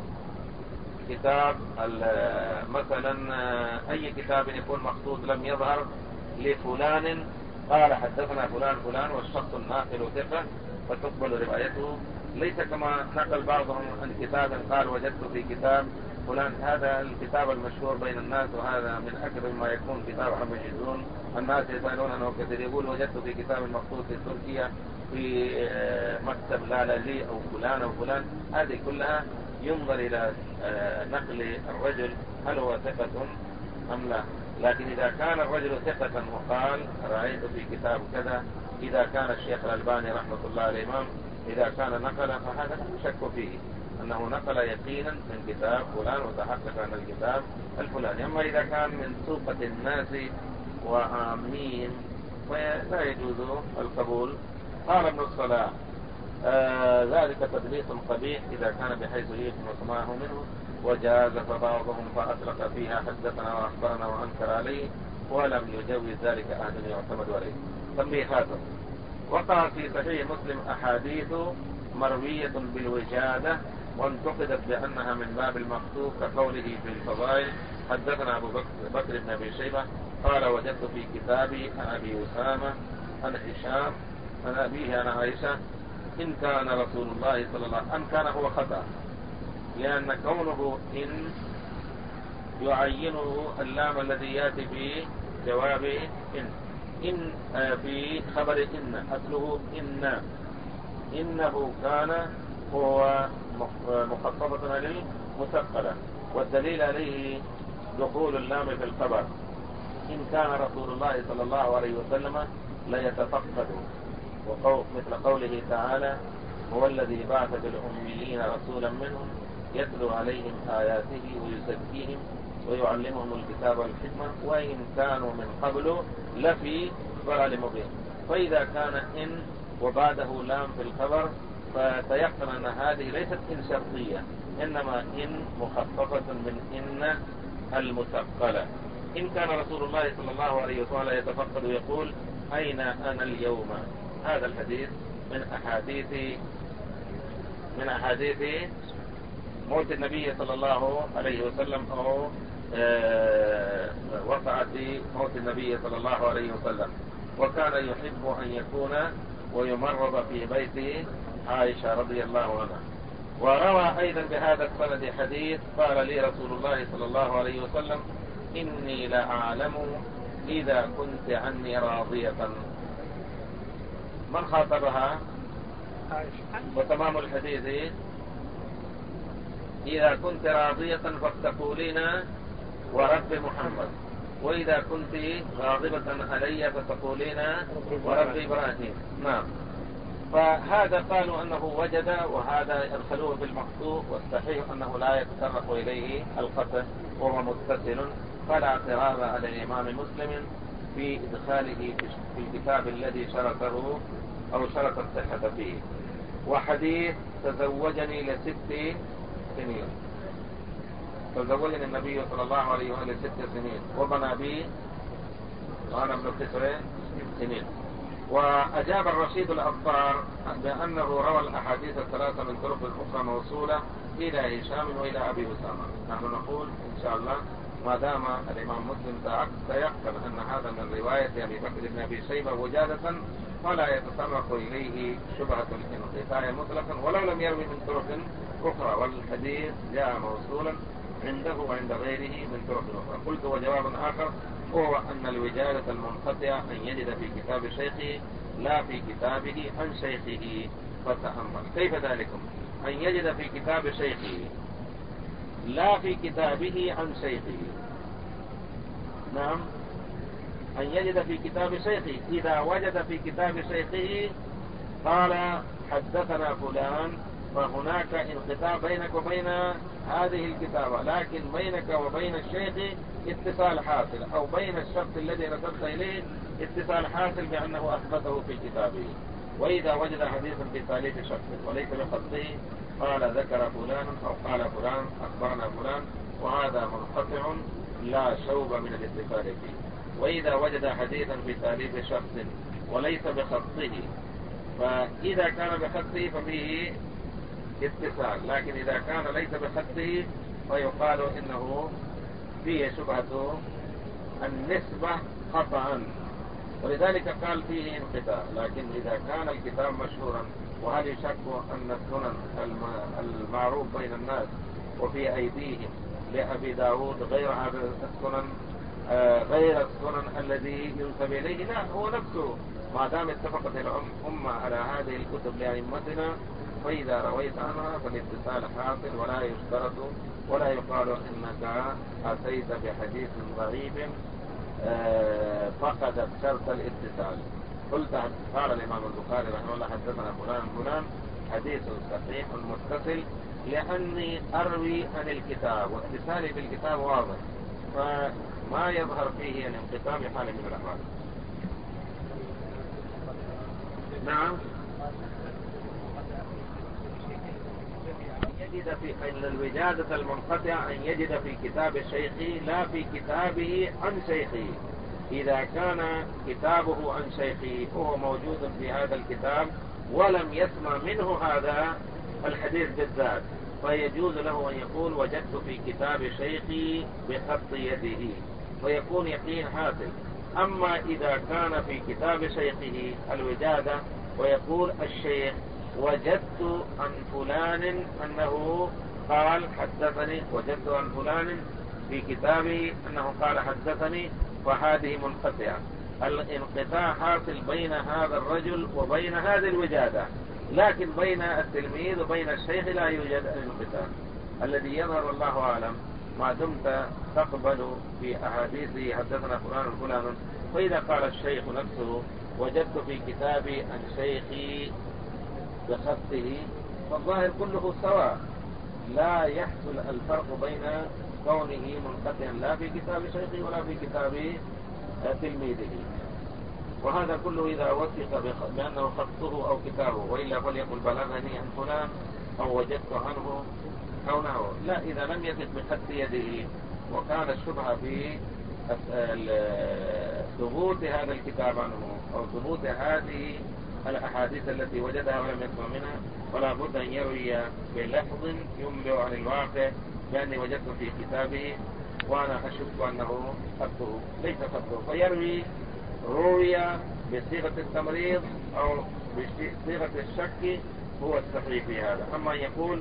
كتاب مثلا أي كتاب يكون مخطوط لم يظهر لفلان قال حدثنا فلان فلان والشخص الناقل ثقة، فتقبل روايته، ليس كما نقل بعضهم عن كتاب قال وجدت في كتاب فلان، هذا الكتاب المشهور بين الناس وهذا من أكثر ما يكون كتاب مجدون، الناس يسألون عنه كثير، يقول وجدت في كتاب مخطوط في تركيا في مكتب لالازي أو فلان أو فلان، هذه كلها ينظر إلى نقل الرجل هل هو ثقة أم لا. لكن إذا كان الرجل ثقة وقال رأيت في كتاب كذا، إذا كان الشيخ الألباني رحمة الله عليه الإمام إذا كان نقل فهذا لا شك فيه، أنه نقل يقينا من كتاب فلان وتحقق أن الكتاب الفلاني. أما إذا كان من سوقة الناس وعامين فلا يجوز القبول. قال ابن الصلاح آه ذلك تدليس قبيح إذا كان بحيث يفهم سماعه منه، وجاز فبعضهم فأطلق فيها حدثنا وأخبرنا وأنكر عليه، ولم يجوز ذلك أحد يعتمد عليه. تنبيهات: وقع في صحيح مسلم أحاديث مروية بالوجادة وانتقدت بأنها من باب المقصود، كقوله في الفضائل: حدثنا أبو بكر بن أبي شيبة قال وجدت في كتابي عن أبي أسامة عن هشام عن أبيه عن عائشة إن كان رسول الله صلى الله عليه وسلم، أن كان هو خطأ، لأن كونه إن يعينه اللام الذي يأتي في جواب إن إن في خبر إن أصله إن إنه كان هو مخففة للمثقلة، والدليل عليه دخول اللام في الخبر. إن كان رسول الله صلى الله عليه وسلم ليتفقد، وقول مثل قوله تعالى: هو الذي بعث بالأميين رسولا منهم يتلو عليهم آياته ويزكيهم ويعلمهم الكتاب والحكمة وإن كانوا من قبل لفي ضلال مبين. فإذا كان إن وبعده لام في الخبر فتيقن أن هذه ليست إن شرطية، إنما إن مخففة من إن المثقلة. إن كان رسول الله صلى الله عليه وسلم يتفقد ويقول: أين أنا اليوم؟ هذا الحديث من أحاديث من أحاديث موت النبي صلى الله عليه وسلم، أو وقعت في موت النبي صلى الله عليه وسلم، وكان يحب أن يكون ويمرض في بيت عائشة رضي الله عنها. وروى أيضا بهذا السند حديث: قال لي رسول الله صلى الله عليه وسلم: إني لأعلم إذا كنت عني راضية. من خاطبها؟ وتمام الحديث: إذا كنت راضية فاستقولين ورب محمد، وإذا كنت غاضبة علي فتقولين ورب إبراهيم. نعم. فهذا قالوا أنه وجد، وهذا أدخلوه في المقصود، والصحيح أنه لا يتطرق إليه القطع وهو متصل، فلا اعتراض على الإمام مسلم في إدخاله في الكتاب الذي شرطه أو شرط الصحة فيه. وحديث تزوجني لست سنين، تزوجني النبي صلى الله عليه وآله ست سنين وبنى بي وأنا ابن تسع سنين. وأجاب الرشيد الأبطار بأنه روى الأحاديث الثلاثة من طرق أخرى موصولة إلى هشام وإلى أبي أسامة. نحن نقول إن شاء الله ما دام الإمام مسلم تيقن أن هذا من رواية أبي بكر بن أبي شيبة وجادة، فلا يتطرق إليه شبهة الانقطاع مطلقا ولو لم يروي من طرق أخرى، والحديث جاء موصولا عنده وعند غيره من طرق أخرى. قلت: وجواب آخر هو أن الوجادة المنقطعة أن يجد في كتاب شيخه لا في كتابه عن شيخه. فتأمل كيف ذلك، أن يجد في كتاب شيخه لا في كتابه عن شيخه. نعم، أن يجد في كتاب شيخه. إذا وجد في كتاب شيخه قال حدثنا فلان، فهناك انقطاع بينك وبين هذه الكتابة، لكن بينك وبين الشيخ اتصال حاصل، أو بين الشخص الذي نسبت إليه اتصال حاصل بأنه أثبته في كتابه. وإذا وجد حديثا في تأليف شخص وليس بخطه قال ذكر فلان أو قال فلان أخبرنا فلان، وهذا منقطع لا شوب من الاتصال فيه. وإذا وجد حديثا في تأليف شخص وليس بخطه، فإذا كان بخطه ففيه اتصال، لكن إذا كان ليس بخطه فيقال إنه فيه شبهة النسبة خطأ، ولذلك قال فيه انقطاع. لكن إذا كان الكتاب مشهورا، وهل يشك أن السنن المعروف بين الناس وفي أيديهم لأبي داود غير هذا السنن، غير السنن الذي ينسب إليه؟ لا، هو نفسه. ما دام اتفقت الأمة على هذه الكتب لأئمتنا، فإذا رويت عنها فالاتصال حاصل، ولا يشترط ولا يقال إنك أتيت بحديث ضعيف فقدت شرط الاتصال. قلت قال الإمام البخاري رحمه الله حدثنا فلان فلان، حديث صحيح متصل لأني أروي عن الكتاب واتصالي بالكتاب واضح، فما يظهر فيه الانقطاع بحال من الأحوال. نعم، يجد في أن الوجادة المنقطع أن يجد في كتاب شيخه لا في كتابه عن شيخه. إذا كان كتابه عن شيخه وهو موجود في هذا الكتاب ولم يسمع منه هذا الحديث بالذات، فيجوز له أن يقول وجدت في كتاب شيخي بخط يده، ويكون يقين حاصل. أما إذا كان في كتاب شيخه الوجادة ويقول الشيخ وجدت عن فلان أنه قال حدثني، وجدت عن فلان في كتابه أنه قال حدثني، فهذه منقطعة. الانقطاع حاصل بين هذا الرجل وبين هذه الوجادة، لكن بين التلميذ وبين الشيخ لا يوجد انقطاع. الذي يظهر الله أعلم ما دمت تقبل في أحاديثه حدثنا فلان فلان، فإذا قال الشيخ نفسه وجدت في كتابي عن شيخي بخطه، فالظاهر كله سواء، لا يحصل الفرق بين كونه منقطعا لا في كتاب شيخه ولا في كتاب تلميذه. وهذا كله إذا وثق بأنه خطه أو كتابه، وإلا فليقل بلغني عن فلان أو وجدت عنه أو نحوه. لا، إذا لم يثق بخط يده وكان الشبهة في ثبوت هذا الكتاب عنه أو ثبوت هذه الأحاديث التي وجدها ولم يسمع منها، فلا بد أن يروي بلفظ ينبئ عن الواقع بأني وجدت في كتابه وأنا أشك أنه خطه ليس خطه، فيروي روي بصيغة التمريض أو بصيغة الشك هو الصحيح في هذا. أما يقول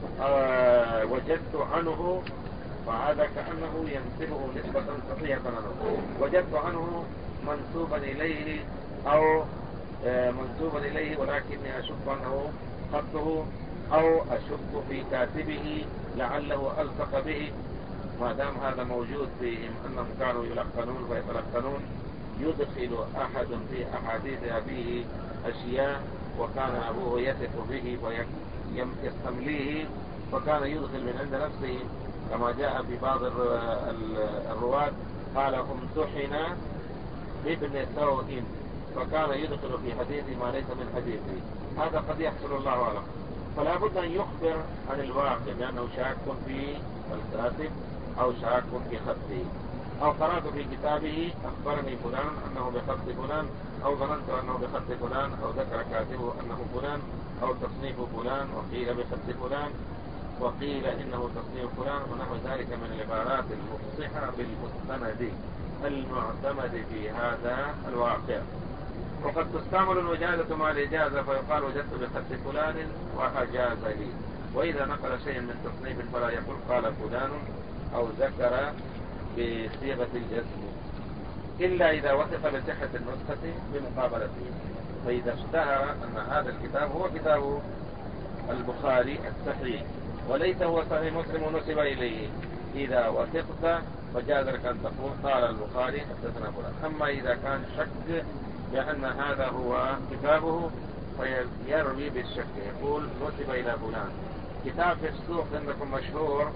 آه وجدت عنه، فهذا كأنه ينسبه نسبة صحيحة عنه. وجدت عنه منسوبا إليه أو آه منسوبا إليه ولكني أشك أنه خطه، أو أشك في كاتبه لعله ألصق به. ما دام هذا موجود فيهم أنهم كانوا يلقنون ويتلقنون، يدخل أحد في أحاديث أبيه أشياء وكان أبوه يثق به ويستمليه، فكان يدخل من عند نفسه، كما جاء في بعض الرواة قال امتحن ابن سوء، فكان يدخل في حديثه ما ليس من حديثه. هذا قد يحصل الله أعلم. فلا بد أن يخبر عن الواقع بأنه شاك في الكاتب أو شاك في خطه، أو قرأت في كتابه أخبرني فلان أنه بخط فلان، أو ظننت أنه بخط فلان، أو ذكر كاتبه أنه فلان، أو تصنيف فلان وقيل بخط فلان وقيل إنه تصنيف فلان، ونحو ذلك من العبارات المفصحة بالمستند المعتمد في هذا الواقع. وقد تستعمل الوجادة مع الإجازة، فيقال وجدت بخط فلان وأجاز لي. وإذا نقل شيئا من تصنيف فلا يقول قال فلان أو ذكر بصيغة الجزم، إلا إذا وثق بصحة النسخة بمقابلته. فإذا اشتهر أن هذا الكتاب هو كتاب البخاري الصحيح وليس هو صحيح مسلم ونسب إليه، إذا وثقت فجاز لك أن تقول قال البخاري حدثنا فلان. أما إذا كان شك بأن هذا هو كتابه فيروي بالشك، يقول نسب إلى فلان. كتاب في السوق عندكم مشهور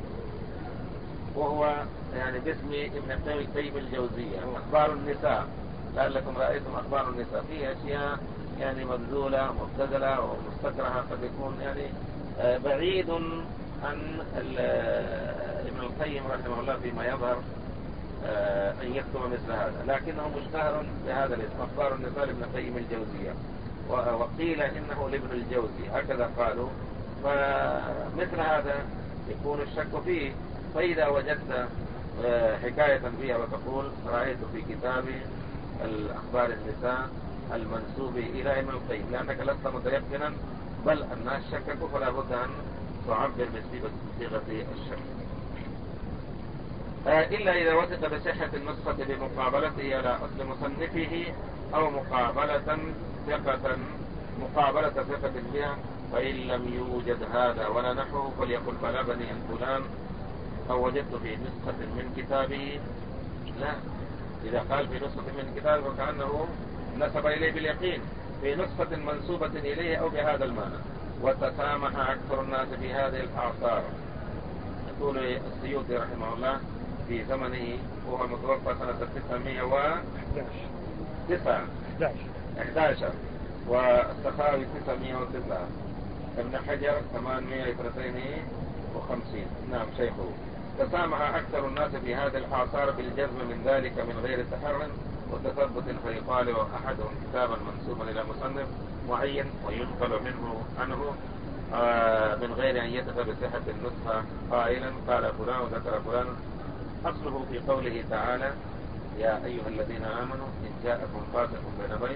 وهو يعني باسم ابن قيم الجوزية، أخبار النساء، لعلكم رأيتم أخبار النساء، فيه أشياء يعني مبذولة مبتذلة ومستكرهة، قد يكون يعني بعيد عن ابن القيم رحمه الله فيما يظهر أن يكتب مثل هذا، لكنه مشتهر بهذا الاسم أخبار النساء لابن قيم الجوزية، وقيل إنه لابن الجوزي هكذا قالوا. فمثل هذا يكون الشك فيه. فإذا وجدت حكاية فيها وتقول رأيت في كتاب الأخبار النساء المنسوب إلى ابن القيم، لأنك لست متيقنا بل الناس شككوا، فلا بد أن تعبر بصيغة الشك. إلا إذا وثق بصحة النسخة بمقابلته على أصل مصنفه أو مقابلة ثقة مقابلة ثقة بها، فإن لم يوجد هذا ولا نحوه فليقل بلغني عن فلان أو وجدت في نسخة من كتابه. لا، إذا قال في نسخة من كتابه فكأنه نسب إليه باليقين في نسخة منسوبة إليه أو بهذا المعنى. وتسامح أكثر الناس في هذه الأعصار. يقول السيوطي رحمه الله في زمنه وهو متوفى سنة تسعمائة وأحد عشر والسخاوي تسعمائة وتسعة، ابن حجر ثمانمائة واثنين وخمسين. نعم شيخه. تسامح أكثر الناس في هذه الأعصار بالجزم من ذلك من غير تحر وتثبت، فيقال أحدهم كتابا منسوبا إلى مصنف معين وينقل منه عنه آه من غير أن يثق بصحة النسخة قائلا قال فلان وذكر فلان. أصله في قوله تعالى يا أيها الذين آمنوا إن جاءكم فاسق بنبأ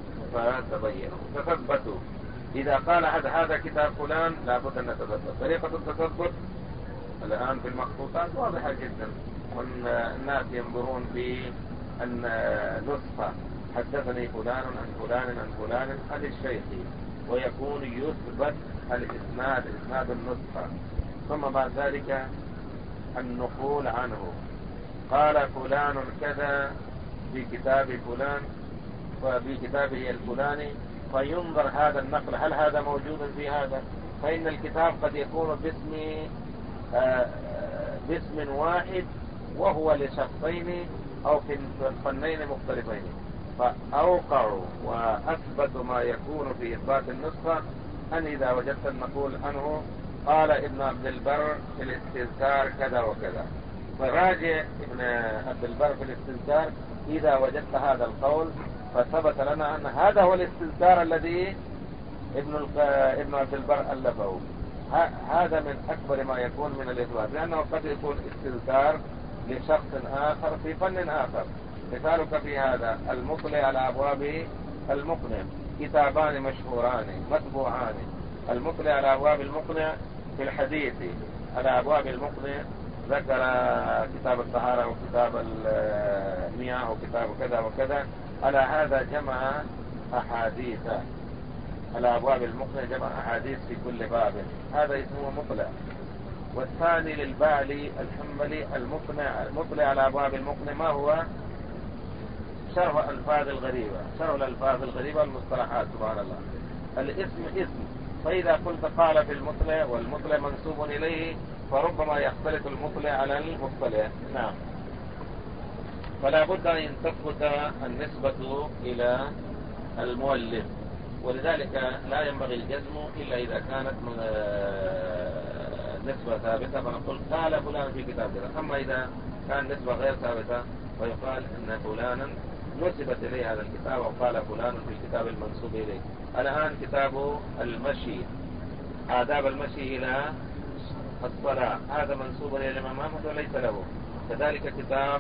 فتبينوا تثبتوا. إذا قال هذا هذا كتاب فلان لابد أن نتثبت. طريقة التثبت الآن في المخطوطات واضحة جدا، والناس ينظرون في أن نسخة حدثني فلان عن فلان عن فلان عن الشيخ، ويكون يثبت الإسناد إسناد النسخة، ثم بعد ذلك النقول عنه. قال فلان كذا في كتاب فلان وفي كتابه الفلاني، فينظر هذا النقل هل هذا موجود في هذا، فإن الكتاب قد يكون باسم آه باسم واحد وهو لشخصين أو في فنين مختلفين، فأوقعوا وأثبت ما يكون في إثبات النسخة أن إذا وجدت النقول عنه قال ابن عبد البر في الاستذكار كذا وكذا، فراجع ابن عبد البر في الاستذكار إذا وجدت هذا القول فثبت لنا أن هذا هو الاستذكار الذي ابن ابن عبد البر ألفه. هذا من أكبر ما يكون من الإثبات، لأنه قد يكون استذكار لشخص آخر في فن آخر. مثالك في هذا المطلع على أبواب المقنع، كتابان مشهوران مطبوعان. المطلع على أبواب المقنع في الحديث على أبواب المقنع ذكر كتاب الطهارة وكتاب المياه وكتاب كذا وكذا، على هذا جمع أحاديث على أبواب المقنع، جمع أحاديث في كل باب، هذا اسمه مطلع. والثاني للبعلي الحنبلي المقنع المطلع على أبواب المقنع ما هو؟ شرح الألفاظ الغريبة، شرح الألفاظ الغريبة والمصطلحات. سبحان الله، الاسم اسم، فإذا قلت قال في المطلع والمطلع منسوب إليه فربما يختلف المطلع على المطلع. نعم، فلا بد أن تثبت النسبة إلى المؤلف، ولذلك لا ينبغي الجزم إلا إذا كانت نسبة ثابتة، فنقول قال فلان في كتاب كذا. أما إذا كان نسبة غير ثابتة فيقال أن فلانا نسبت إليه هذا الكتاب وقال فلان في الكتاب المنسوب إليه. الآن كتاب المشي، آداب المشي إلى الصلاة، هذا منسوب إلى الإمام أحمد وليس له. كذلك كتاب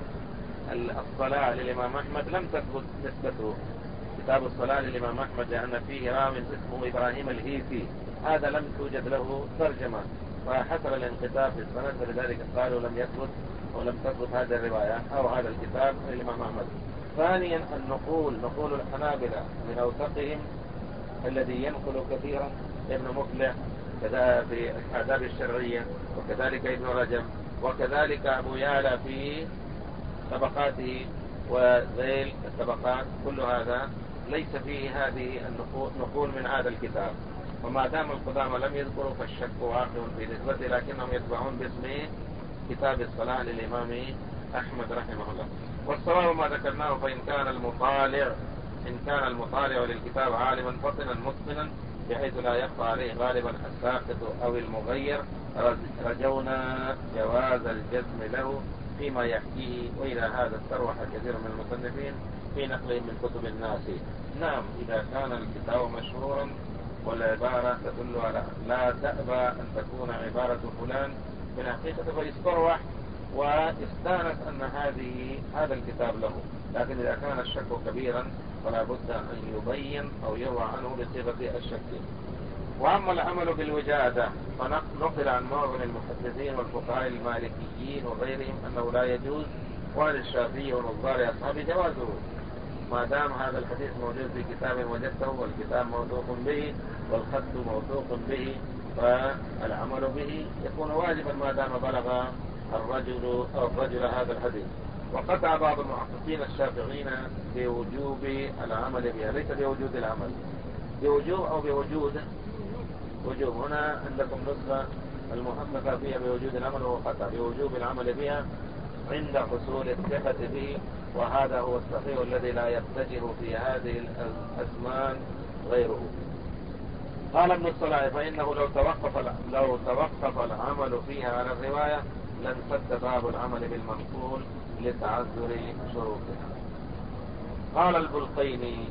الصلاة للإمام أحمد لم تثبت نسبته، كتاب الصلاة للإمام أحمد لأن فيه راو اسمه إبراهيم الهيثي، هذا لم توجد له ترجمة فحصل الانقطاع في السند، فلذلك قالوا لم يثبت ولم تثبت هذه الرواية أو هذا الكتاب للإمام أحمد. ثانيا النقول، نقول الحنابلة من أوثقهم الذي ينقل كثيرا ابن مفلح كذا في الآداب الشرعية، وكذلك ابن رجب، وكذلك أبو يعلى في طبقاته وذيل الطبقات، كل هذا ليس فيه هذه النقول من هذا الكتاب. وما دام القدامى لم يذكروا فالشك واقع في نسبته، لكنهم يتبعون باسم كتاب الصلاة للإمام أحمد رحمه الله. والصواب ما ذكرناه، فإن كان المطالع إن كان المطالع للكتاب عالما فطنا متقنا بحيث لا يخفى عليه غالبا الساقط أو المغير رجونا جواز الجزم له فيما يحكيه، وإلى هذا استروح كثير من المصنفين في نقلهم من كتب الناس. نعم، إذا كان الكتاب مشهورا والعبارة تدل على لا تأبى أن تكون عبارة فلان في الحقيقة فيستروح واستانس أن هذه هذا الكتاب له، لكن إذا كان الشك كبيرا فلا بد أن يبين أو يروى عنه بصيغة الشك. وأما العمل بالوجادة فنقل عن معظم المحدثين والفقهاء المالكيين وغيرهم أنه لا يجوز، وعن الشافعي ونظار أصحابه جوازه، ما دام هذا الحديث موجود في كتاب وجدته والكتاب موثوق به والخط موثوق به، فالعمل به يكون واجبا ما دام بلغ الرجل أو الرجل هذا الحديث. وقطع بعض المحققين الشافعيين بوجوب العمل بها، ليس بوجود العمل، بوجوب أو بوجود وجوب. هنا عندكم نسخة المحققة فيها بوجود العمل وهو خطأ، بوجوب العمل بها عند حصول الثقة به، وهذا هو الصحيح الذي لا يتجه في هذه الأزمان غيره. قال ابن الصلاح فإنه لو توقف لو توقف العمل فيها على الرواية لانسد باب العمل بالمنقول لتعذر شروطها. قال البلقيني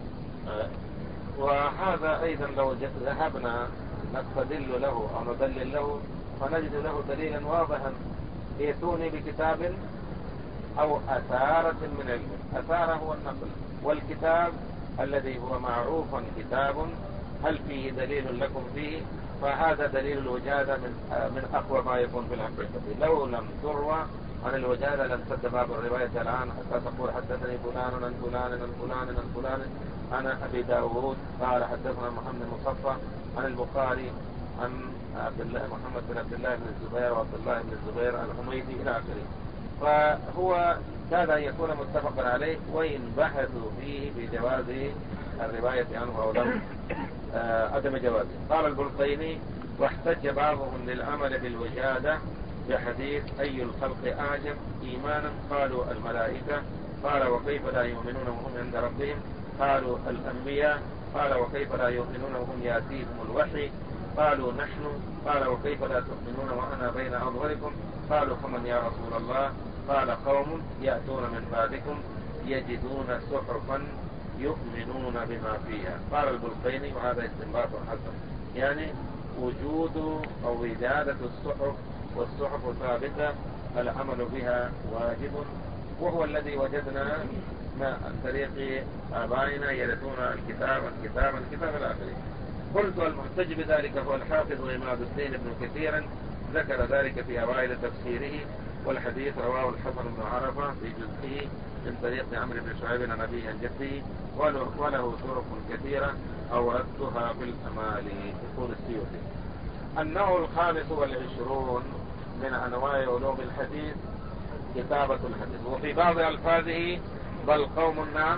وهذا أيضا لو ذهبنا نستدل له أو ندلل له فنجد له دليلا واضحا. ائتوني بكتاب أو أثارة من علم. أثارة هو النقل، والكتاب الذي هو معروفا كتاب هل فيه دليل لكم فيه؟ فهذا دليل الوجادة من من أقوى ما يكون في الحقيقة. لو لم تروى عن الوجادة لانسد باب الرواية الآن حتى تقول حدثني فلان عن فلان عن فلان عن فلان عن أبي داود قال حدثنا محمد المصفى عن البخاري عن عبد الله محمد بن عبد الله بن الزبير وعبد الله بن الزبير الحميدي إلى آخره. فهو كاد أن يكون متفقا عليه وإن بحثوا فيه بجواز الرواية عنه أو لم عدم جوازه. قال البلقيني واحتج بعضهم للعمل بالوجادة بحديث أي الخلق أعجب إيمانا قالوا الملائكة قال وكيف لا يؤمنون وهم عند ربهم قالوا الأنبياء قال وكيف لا يؤمنون وهم يأتيهم الوحي قالوا نحن قال وكيف لا تؤمنون وأنا بين أظهركم قالوا فمن يا رسول الله قال قوم يأتون من بعدكم يجدون صحفا يؤمنون بما فيها. قال البلقيني وهذا استنباط حسن، يعني وجود أو وجادة الصحف والصحف ثابتة العمل بها واجب، وهو الذي وجدنا عن طريق آبائنا يرثون الكتاب الكتاب الكتاب الآخر. قلت المحتج بذلك هو الحافظ عماد الدين بن كثير ذكر ذلك في أوائل تفسيره، والحديث رواه الحسن بن عرفة في جزئه من طريق عمرو بن شعيب عن أبيه عن جده وله طرق كثيرة أوردتها في الأمالي. يقول السيوطي النوع الخامس والعشرون من أنواع علوم الحديث كتابة الحديث، وفي بعض ألفاظه بل قوم نعم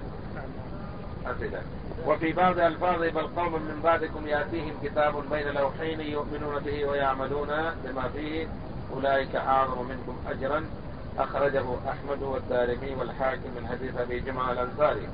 أسئلة وفي بعض ألفاظه بل قوم من بعدكم يأتيهم كتاب بين لوحين يؤمنون به ويعملون بما فيه أولئك أعظم منكم أجرا. أخرجه أحمد والدارمي والحاكم من حديث أبي جمعة الأنصاري.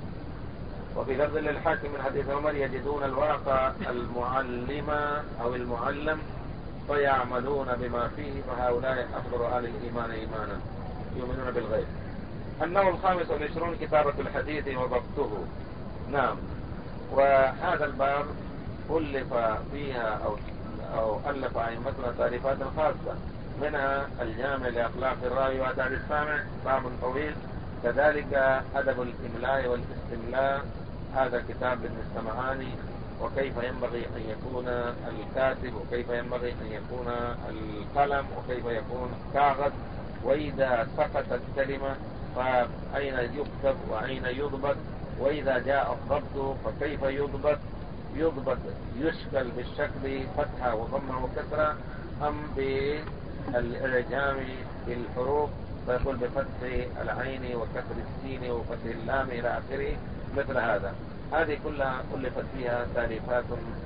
وفي لفظ للحاكم من حديث عمر يجدون الورقة المعلمة أو المعلم فيعملون بما فيه فهؤلاء أفضل أهل الإيمان إيمانا يؤمنون بالغيب. النوع الخامس والعشرون كتابة الحديث وضبطه. نعم، وهذا الباب ألف فيها أو أو ألف أئمتنا تأليفات خاصة، منها الجامع لأخلاق الراوي وآداب السامع باب طويل، كذلك أدب الإملاء والاستملاء هذا كتاب لابن السمعاني، وكيف ينبغي أن يكون الكاتب وكيف ينبغي أن يكون القلم وكيف يكون كاغذ، وإذا سقطت كلمة فأين يكتب وأين يضبط، وإذا جاء الضبط فكيف يضبط يضبط يشكل بالشكل فتحة وضمة وكسرة أم بالإعجام بالحروف فيقول بفتح العين وكسر السين وفتح اللام إلى آخره مثل هذا. هذه كلها ألفت فيها تأليفات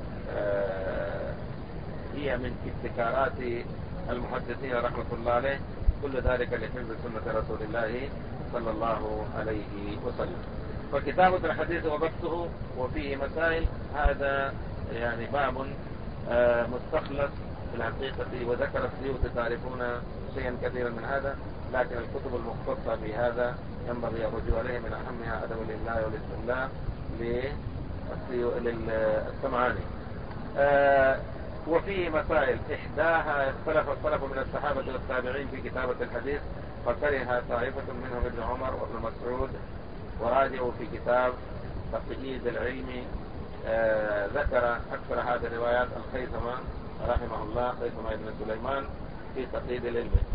آه هي من ابتكارات المحدثين رحمة الله عليه، كل ذلك لحفظ سنة رسول الله صلى الله عليه وسلم. فكتابة الحديث وضبطه وفيه مسائل، هذا يعني باب آه مستخلص في الحقيقة، وذكر السيوطي تعرفون شيئا كثيرا من هذا، لكن الكتب المختصة في هذا ينبغي الرجوع إليه، من أهمها أدب الإملاء والاستملاء للسمعاني. آه وفيه مسائل، إحداها اختلف السلف من الصحابة والتابعين في كتابة الحديث، فكره طائفة منهم ابن عمر وابن مسعود، وراجعوا في كتاب تقييد العلم. آه ذكر أكثر هذه الروايات الخيثمة رحمه الله، خيثمة ابن سليمان في تقييد العلم.